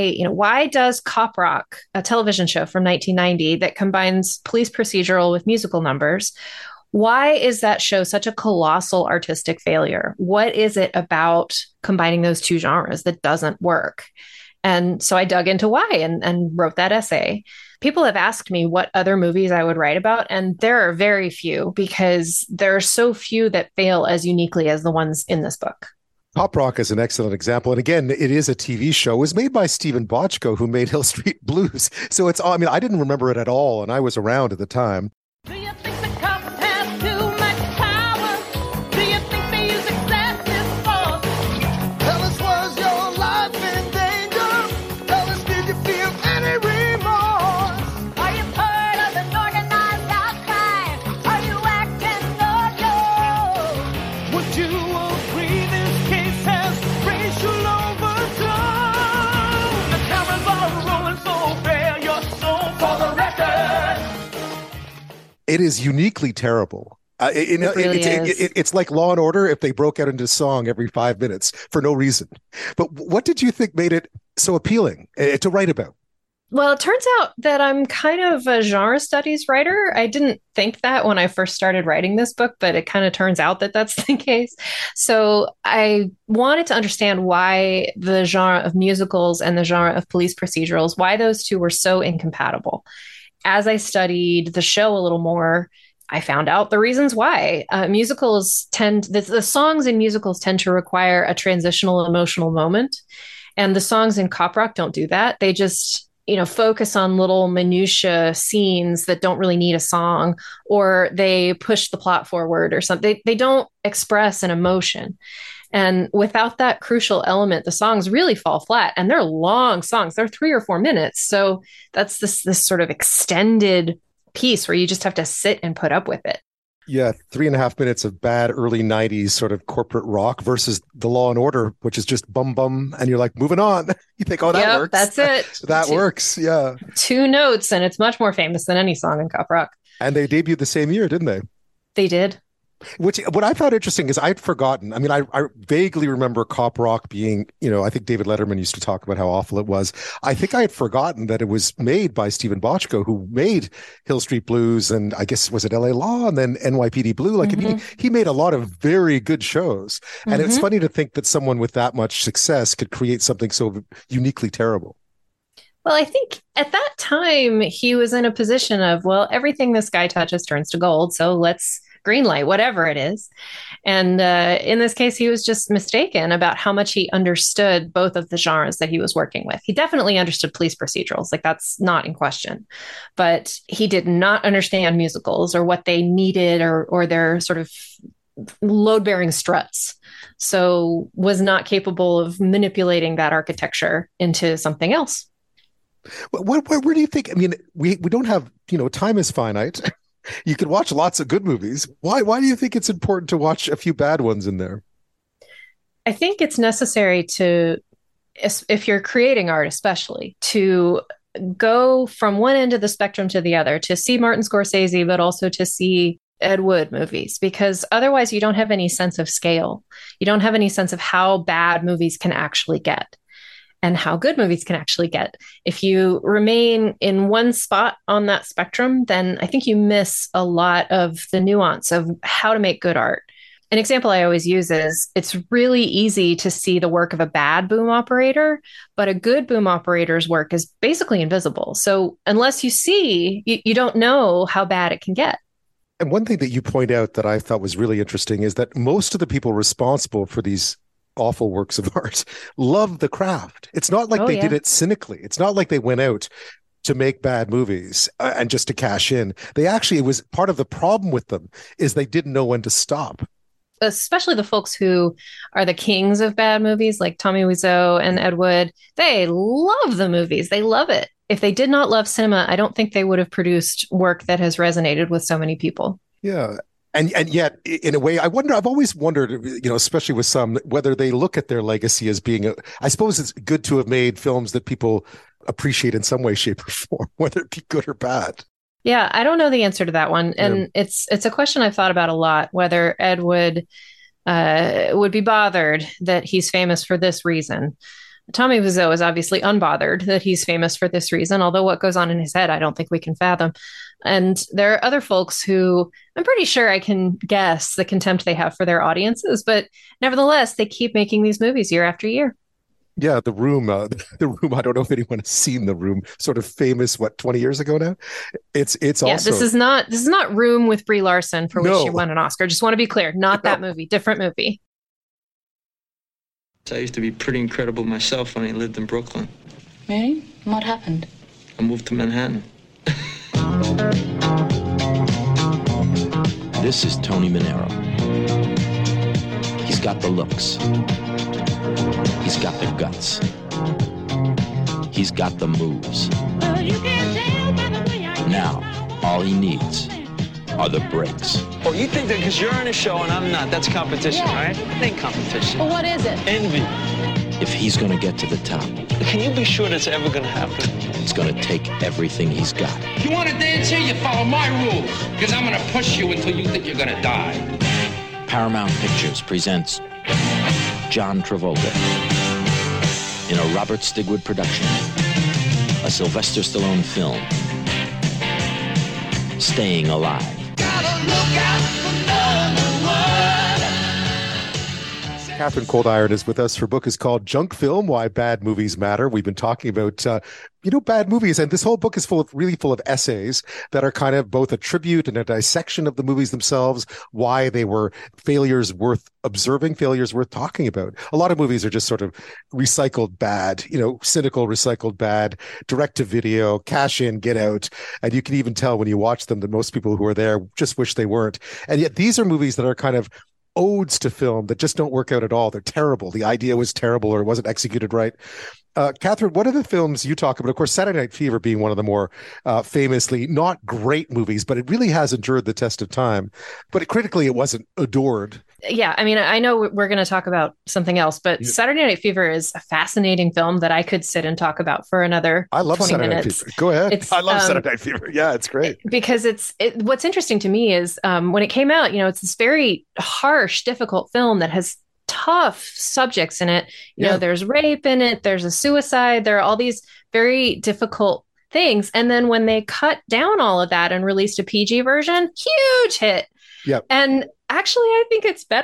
why does Cop Rock, a television show from 1990 that combines police procedural with musical numbers, why is that show such a colossal artistic failure? What is it about combining those two genres that doesn't work? And so I dug into why and wrote that essay. People have asked me what other movies I would write about, and there are very few because there are so few that fail as uniquely as the ones in this book. Cop Rock is an excellent example. And again, it is a TV show. It was made by Steven Bochco, who made Hill Street Blues. So it's, I mean, I didn't remember it at all, and I was around at the time. Do you think the cops have too much power? Do you think they use excessive force? Tell us, was your life in danger? Tell us, did you feel any remorse? Are you part of an organized outcry? Are you acting normal? Would you agree this case has racial overtones? The cameras are rolling, so bare your soul for the record. It is uniquely terrible. It's like Law and Order if they broke out into song every 5 minutes for no reason. But what did you think made it so appealing to write about? Well, it turns out that I'm kind of a genre studies writer. I didn't think that when I first started writing this book, but it kind of turns out that that's the case. So I wanted to understand why the genre of musicals and the genre of police procedurals, why those two were so incompatible. As I studied the show a little more, I found out the reasons why. Musicals the songs in musicals tend to require a transitional emotional moment. And the songs in Cop Rock don't do that. They just, focus on little minutia scenes that don't really need a song, or they push the plot forward or something. They don't express an emotion. And without that crucial element, the songs really fall flat, and they're long songs. They're 3 or 4 minutes. So that's this sort of extended piece where you just have to sit and put up with it. Yeah, 3.5 minutes of bad early 90s sort of corporate rock versus the Law and Order, which is just bum bum. And you're like, moving on. You think, oh, that works. That's it. That works. Yeah. 2 notes, and it's much more famous than any song in Cop Rock. And they debuted the same year, didn't they? They did. What I found interesting is I'd forgotten. I mean, I vaguely remember Cop Rock being, I think David Letterman used to talk about how awful it was. I think I had forgotten that it was made by Steven Bochco, who made Hill Street Blues and I guess, was it LA Law and then NYPD Blue? Like, he made a lot of very good shows. And it's funny to think that someone with that much success could create something so uniquely terrible. Well, I think at that time, he was in a position of, well, everything this guy touches turns to gold. So let's greenlight whatever it is. And in this case, he was just mistaken about how much he understood both of the genres that he was working with. He definitely understood police procedurals, like that's not in question, but he did not understand musicals or what they needed or their sort of load-bearing struts. So was not capable of manipulating that architecture into something else. Where do you think, I mean, we don't have, time is finite. You could watch lots of good movies. Why do you think it's important to watch a few bad ones in there? I think it's necessary to, if you're creating art especially, to go from one end of the spectrum to the other, to see Martin Scorsese, but also to see Ed Wood movies, because otherwise you don't have any sense of scale. You don't have any sense of how bad movies can actually get and how good movies can actually get. If you remain in one spot on that spectrum, then I think you miss a lot of the nuance of how to make good art. An example I always use is it's really easy to see the work of a bad boom operator, but a good boom operator's work is basically invisible. So unless you see, you don't know how bad it can get. And one thing that you point out that I thought was really interesting is that most of the people responsible for these awful works of art love the craft. It's not like they did it cynically. It's not like they went out to make bad movies and just to cash in. It was part of the problem with them is they didn't know when to stop. Especially the folks who are the kings of bad movies, like Tommy Wiseau and Ed Wood, they love the movies. They love it. If they did not love cinema, I don't think they would have produced work that has resonated with so many people. Yeah. And yet, in a way, I've always wondered, especially with some, whether they look at their legacy as being, I suppose it's good to have made films that people appreciate in some way, shape, or form, whether it be good or bad. Yeah, I don't know the answer to that one. And it's a question I've thought about a lot, whether Ed Wood would be bothered that he's famous for this reason. Tommy Wiseau is obviously unbothered that he's famous for this reason, although what goes on in his head, I don't think we can fathom. And there are other folks who I'm pretty sure I can guess the contempt they have for their audiences, but nevertheless, they keep making these movies year after year. Yeah, The Room. The Room. I don't know if anyone has seen The Room. Sort of famous. 20 years ago now? It's also. This is not Room with Brie Larson for which she won an Oscar. Just want to be clear, not that movie. Different movie. I used to be pretty incredible myself when I lived in Brooklyn. Really? What happened? I moved to Manhattan. This is Tony Manero. He's got the looks. He's got the guts. He's got the moves. Now, all he needs are the breaks. Oh, you think that because you're on a show and I'm not, that's competition, right? It ain't competition. Well, what is it? Envy. If he's going to get to the top, Can you be sure that's ever going to happen? it's going to take everything he's got. You want to dance here? You follow my rules. Because I'm going to push you until you think you're going to die. Paramount Pictures presents John Travolta in a Robert Stigwood production, a Sylvester Stallone film, Staying Alive. Catherine Coldiron is with us. Her book is called Junk Film: Why Bad Movies Matter. We've been talking about, bad movies, and this whole book is really full of essays that are kind of both a tribute and a dissection of the movies themselves, why they were failures worth observing, failures worth talking about. A lot of movies are just sort of recycled bad, cynical recycled bad, direct to video, cash in, get out. And you can even tell when you watch them that most people who are there just wish they weren't. And yet these are movies that are kind of odes to film that just don't work out at all. They're terrible. The idea was terrible or it wasn't executed right. Catherine, what are the films you talk about? Of course, Saturday Night Fever being one of the more famously not great movies, but it really has endured the test of time. But critically, it wasn't adored. Yeah, I mean, I know we're going to talk about something else, but Saturday Night Fever is a fascinating film that I could sit and talk about for another 20 minutes. I love Saturday Night Fever. Go ahead. I love Saturday Night Fever. Yeah, it's great. Because what's interesting to me is when it came out, it's this very harsh, difficult film that has tough subjects in it. You know, there's rape in it, there's a suicide, there are all these very difficult things. And then when they cut down all of that and released a PG version, huge hit. Yep. And actually, I think it's better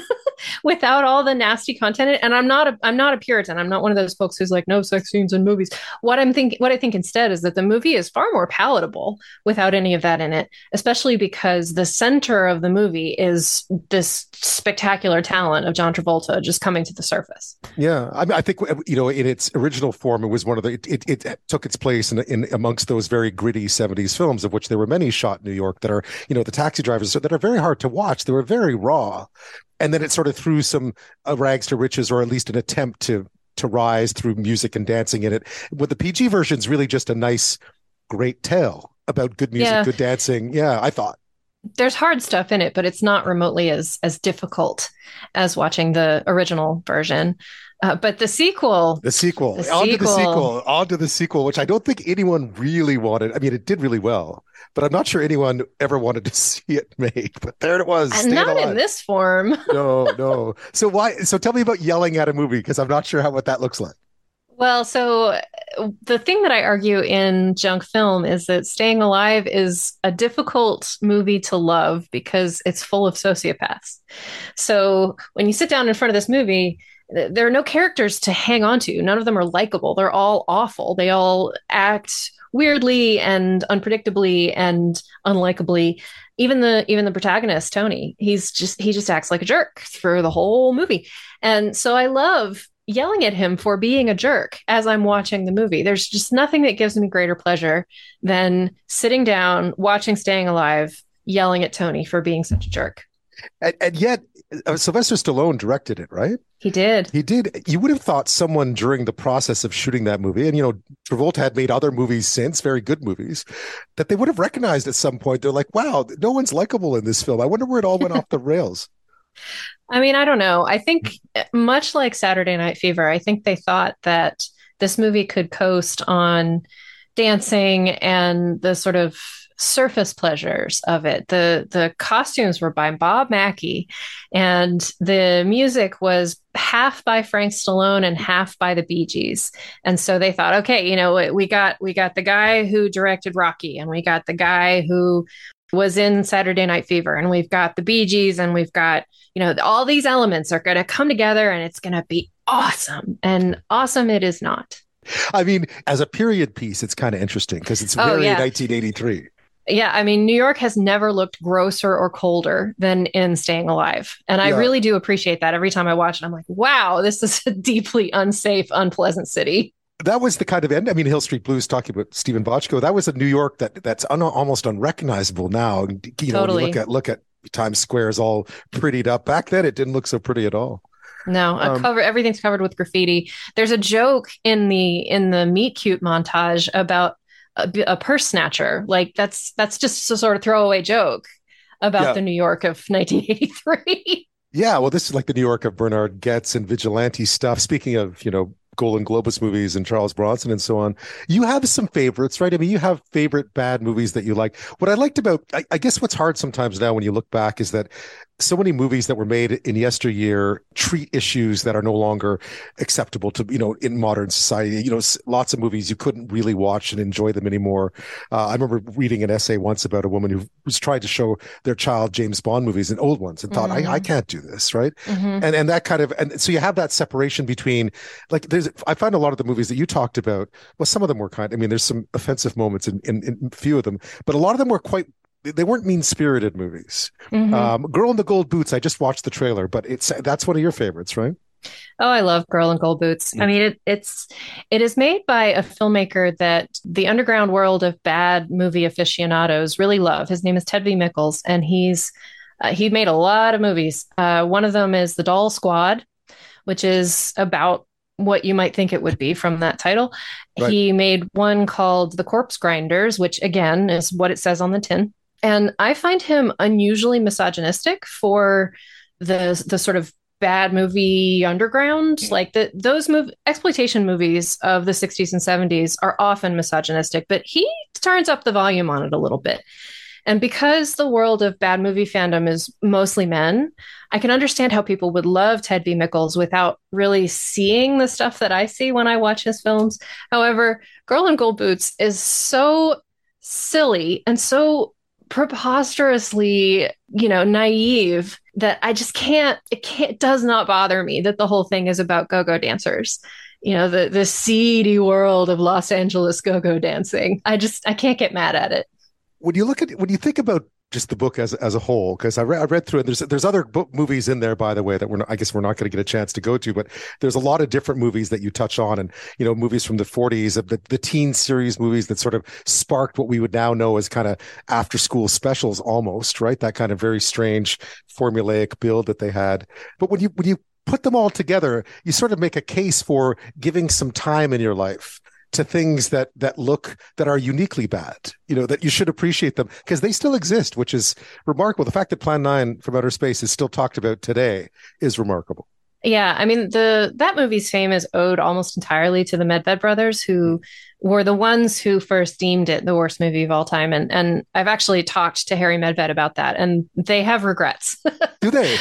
without all the nasty content. And I'm not a Puritan. I'm not one of those folks who's like, no sex scenes in movies. What I think instead is that the movie is far more palatable without any of that in it, especially because the center of the movie is this spectacular talent of John Travolta just coming to the surface. Yeah, I think in its original form, it was one of the. It took its place in amongst those very gritty '70s films, of which there were many shot in New York that are, the taxi drivers that are very hard to watch. They were very raw, and then it sort of threw some rags to riches, or at least an attempt to rise through music and dancing in it. With the PG version, is really just a nice, great tale about good music, good dancing. Yeah, I thought. There's hard stuff in it, but it's not remotely as difficult as watching the original version. But the sequel, on to the sequel, which I don't think anyone really wanted. I mean, it did really well, but I'm not sure anyone ever wanted to see it made. But there it was. And not in this form. No. So tell me about yelling at a movie, because I'm not sure what that looks like. Well, so the thing that I argue in junk film is that Staying Alive is a difficult movie to love because it's full of sociopaths. So when you sit down in front of this movie, there are no characters to hang on to. None of them are likable. They're all awful. They all act weirdly and unpredictably and unlikably. Even the protagonist, Tony, he just acts like a jerk for the whole movie. And so I love yelling at him for being a jerk as I'm watching the movie. There's just nothing that gives me greater pleasure than sitting down, watching Staying Alive, yelling at Tony for being such a jerk. And yet, Sylvester Stallone directed it, right? He did. You would have thought someone during the process of shooting that movie, and Travolta had made other movies since, very good movies, that they would have recognized at some point. They're like, wow, no one's likable in this film. I wonder where it all went off the rails. I mean, I don't know. I think much like Saturday Night Fever, I think they thought that this movie could coast on dancing and the sort of surface pleasures of it. The costumes were by Bob Mackie, and the music was half by Frank Stallone and half by the Bee Gees. And so they thought, okay, we got the guy who directed Rocky, and we got the guy who was in Saturday Night Fever, and we've got the Bee Gees, and we've got, all these elements are going to come together and it's going to be awesome. And awesome it is not. I mean, as a period piece, it's kind of interesting because it's very 1983. Yeah, I mean, New York has never looked grosser or colder than in Staying Alive. And I really do appreciate that. Every time I watch it, I'm like, wow, this is a deeply unsafe, unpleasant city. That was the kind of end. I mean, Hill Street Blues, talking about Stephen Bochco, that was a New York that's almost unrecognizable now. Totally. When you look at Times Square is all prettied up. Back then, it didn't look so pretty at all. No, everything's covered with graffiti. There's a joke in the Meet Cute montage about a purse snatcher. Like that's just a sort of throwaway joke about the New York of 1983. Yeah, well, this is like the New York of Bernard Goetz and vigilante stuff. Speaking of, Golden Globus movies and Charles Bronson and so on, you have some favorites, right? I mean, you have favorite bad movies that you like. What I liked about, I guess what's hard sometimes now when you look back is that so many movies that were made in yesteryear treat issues that are no longer acceptable to, in modern society. Lots of movies you couldn't really watch and enjoy them anymore. I remember reading an essay once about a woman who was trying to show their child James Bond movies and old ones and thought, I can't do this, right? Mm-hmm. And that kind of, and so you have that separation between, like, I find a lot of the movies that you talked about, well, some of them were there's some offensive moments in a few of them, but a lot of them were they weren't mean-spirited movies. Mm-hmm. Girl in the Gold Boots, I just watched the trailer, but that's one of your favorites, right? Oh, I love Girl in Gold Boots. Mm-hmm. I mean, it is made by a filmmaker that the underground world of bad movie aficionados really love. His name is Ted V. Mickles, and he made a lot of movies. One of them is The Doll Squad, which is about what you might think it would be from that title. Right. He made one called The Corpse Grinders, which again is what it says on the tin. And I find him unusually misogynistic for the sort of bad movie underground. Like those exploitation movies of the 60s and 70s are often misogynistic, but he turns up the volume on it a little bit. And because the world of bad movie fandom is mostly men, I can understand how people would love Ted V. Mickles without really seeing the stuff that I see when I watch his films. However, Girl in Gold Boots is so silly and so preposterously, naive that I just can't, it does not bother me that the whole thing is about go-go dancers. The seedy world of Los Angeles go-go dancing. I can't get mad at it. When you think about just the book as a whole, because I read through it, there's other book movies in there, by the way, that we're not going to get a chance to go to, but there's a lot of different movies that you touch on, and movies from the 40s, the teen series movies that sort of sparked what we would now know as kind of after school specials almost, right? That kind of very strange formulaic build that they had. But when you put them all together, you sort of make a case for giving some time in your life to things that are uniquely bad, that you should appreciate them because they still exist, which is remarkable. The fact that Plan 9 from Outer Space is still talked about today is remarkable. Yeah, I mean that movie's fame is owed almost entirely to the Medved brothers, who were the ones who first deemed it the worst movie of all time. And I've actually talked to Harry Medved about that, and they have regrets. Do they?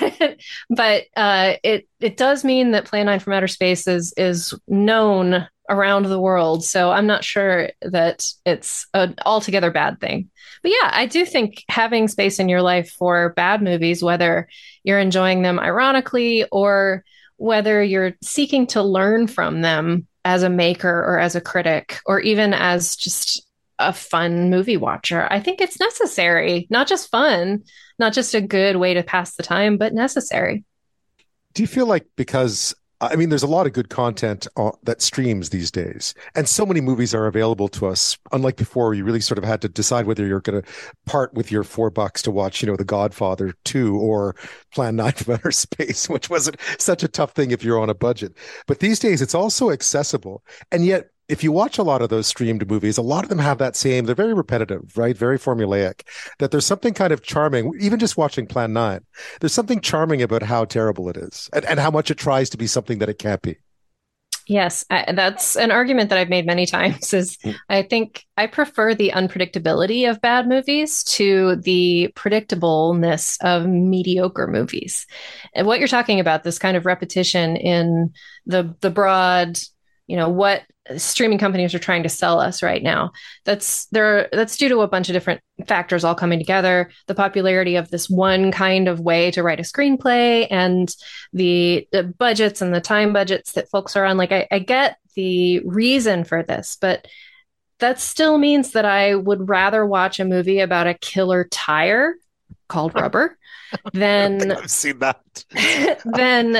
But it does mean that Plan 9 from Outer Space is known around the world. So I'm not sure that it's an altogether bad thing. But yeah, I do think having space in your life for bad movies, whether you're enjoying them ironically or whether you're seeking to learn from them as a maker or as a critic or even as just a fun movie watcher, I think it's necessary. Not just fun, not just a good way to pass the time, but necessary. Do you feel like, because I mean, there's a lot of good content that streams these days, and so many movies are available to us. Unlike before, you really sort of had to decide whether you're going to part with your $4 to watch, The Godfather 2 or Plan 9 from Outer Space, which wasn't such a tough thing if you're on a budget. But these days, it's also accessible, and yet, if you watch a lot of those streamed movies, a lot of them have that same, they're very repetitive, right? Very formulaic, that there's something kind of charming, even just watching Plan 9, there's something charming about how terrible it is and how much it tries to be something that it can't be. Yes, that's an argument that I've made many times is I think I prefer the unpredictability of bad movies to the predictableness of mediocre movies. And what you're talking about, this kind of repetition in the broad, what streaming companies are trying to sell us right now. That's due to a bunch of different factors all coming together. The popularity of this one kind of way to write a screenplay and the budgets and the time budgets that folks are on. Like I get the reason for this, but that still means that I would rather watch a movie about a killer tire called Rubber than I've seen that. than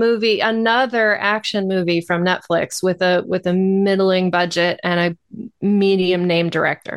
another action movie from Netflix with a middling budget and a medium name director.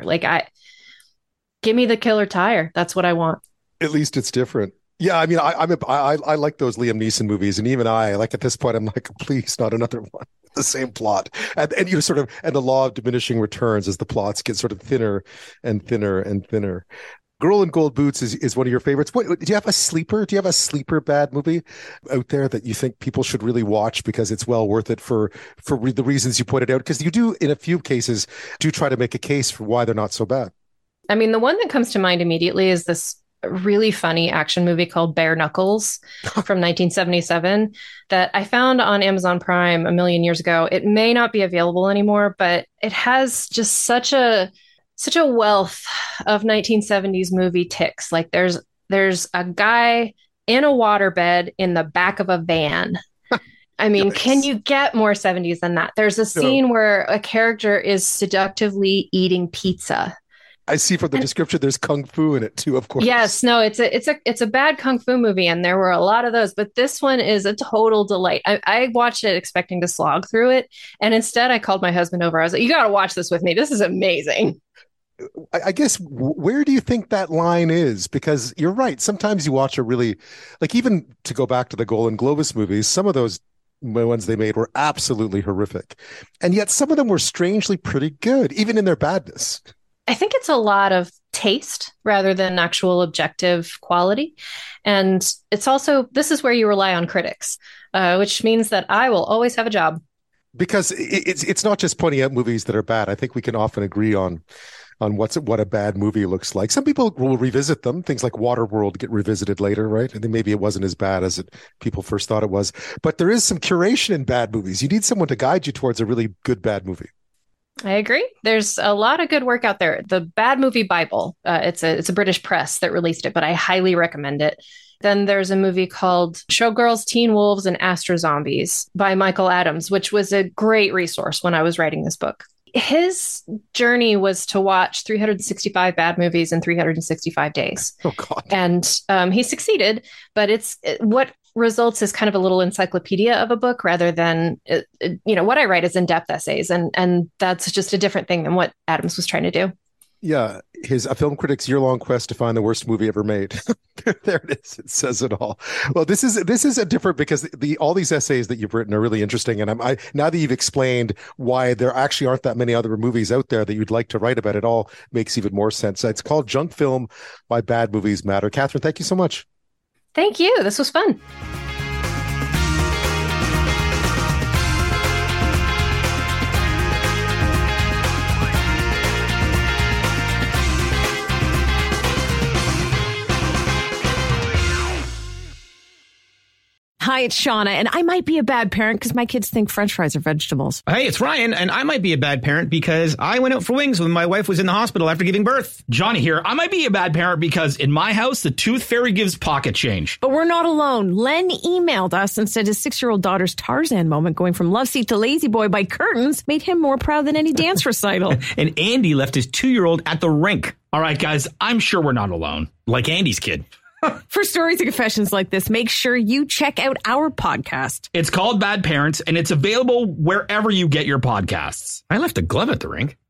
Give me the killer tire. That's what I want. At least it's different. Yeah, I mean, I like those Liam Neeson movies, and even at this point, I'm like, please, not another one. The same plot, and the law of diminishing returns as the plots get sort of thinner and thinner and thinner. Girl in Gold Boots is one of your favorites. Do you have a sleeper? Do you have a sleeper bad movie out there that you think people should really watch because it's well worth it for the reasons you pointed out? Because you do, in a few cases, try to make a case for why they're not so bad. I mean, the one that comes to mind immediately is this really funny action movie called Bare Knuckles from 1977 that I found on Amazon Prime a million years ago. It may not be available anymore, but it has just such a wealth of 1970s movie ticks. Like there's a guy in a waterbed in the back of a van. I mean, nice. Can you get more 70s than that? There's a scene where a character is seductively eating pizza. I see from the description there's kung fu in it too, of course. Yes, no, it's a bad kung fu movie, and there were a lot of those, but this one is a total delight. I watched it expecting to slog through it, and instead I called my husband over. I was like, "You got to watch this with me. This is amazing." I guess, where do you think that line is? Because you're right. Sometimes you watch a really, even to go back to the Golan Globus movies, some of those ones they made were absolutely horrific, and yet some of them were strangely pretty good, even in their badness. I think it's a lot of taste rather than actual objective quality. And it's also, this is where you rely on critics, which means that I will always have a job. Because it's not just pointing out movies that are bad. I think we can often agree on what a bad movie looks like. Some people will revisit them. Things like Waterworld get revisited later, right? And then maybe it wasn't as bad as people first thought it was. But there is some curation in bad movies. You need someone to guide you towards a really good bad movie. I agree. There's a lot of good work out there. The Bad Movie Bible, it's a British press that released it, but I highly recommend it. Then there's a movie called Showgirls, Teen Wolves, and Astro Zombies by Michael Adams, which was a great resource when I was writing this book. His journey was to watch 365 bad movies in 365 days. Oh, God. And he succeeded, but what results is kind of a little encyclopedia of a book rather than, what I write is in-depth essays. And that's just a different thing than what Adams was trying to do. Yeah, a film critic's year-long quest to find the worst movie ever made. There it is. It says it all. Well, this is a different, because all these essays that you've written are really interesting, and I now that you've explained why there actually aren't that many other movies out there that you'd like to write about, it all makes even more sense. It's called Junk Film: Why Bad Movies Matter. Catherine, thank you so much. Thank you. This was fun. Hi, it's Shauna, and I might be a bad parent because my kids think French fries are vegetables. Hey, it's Ryan, and I might be a bad parent because I went out for wings when my wife was in the hospital after giving birth. Johnny here. I might be a bad parent because in my house, the tooth fairy gives pocket change. But we're not alone. Len emailed us and said his 6-year-old daughter's Tarzan moment going from love seat to lazy boy by curtains made him more proud than any dance recital. And Andy left his 2-year-old at the rink. All right, guys, I'm sure we're not alone. Like Andy's kid. For stories and confessions like this, make sure you check out our podcast. It's called Bad Parents, and it's available wherever you get your podcasts. I left a glove at the rink.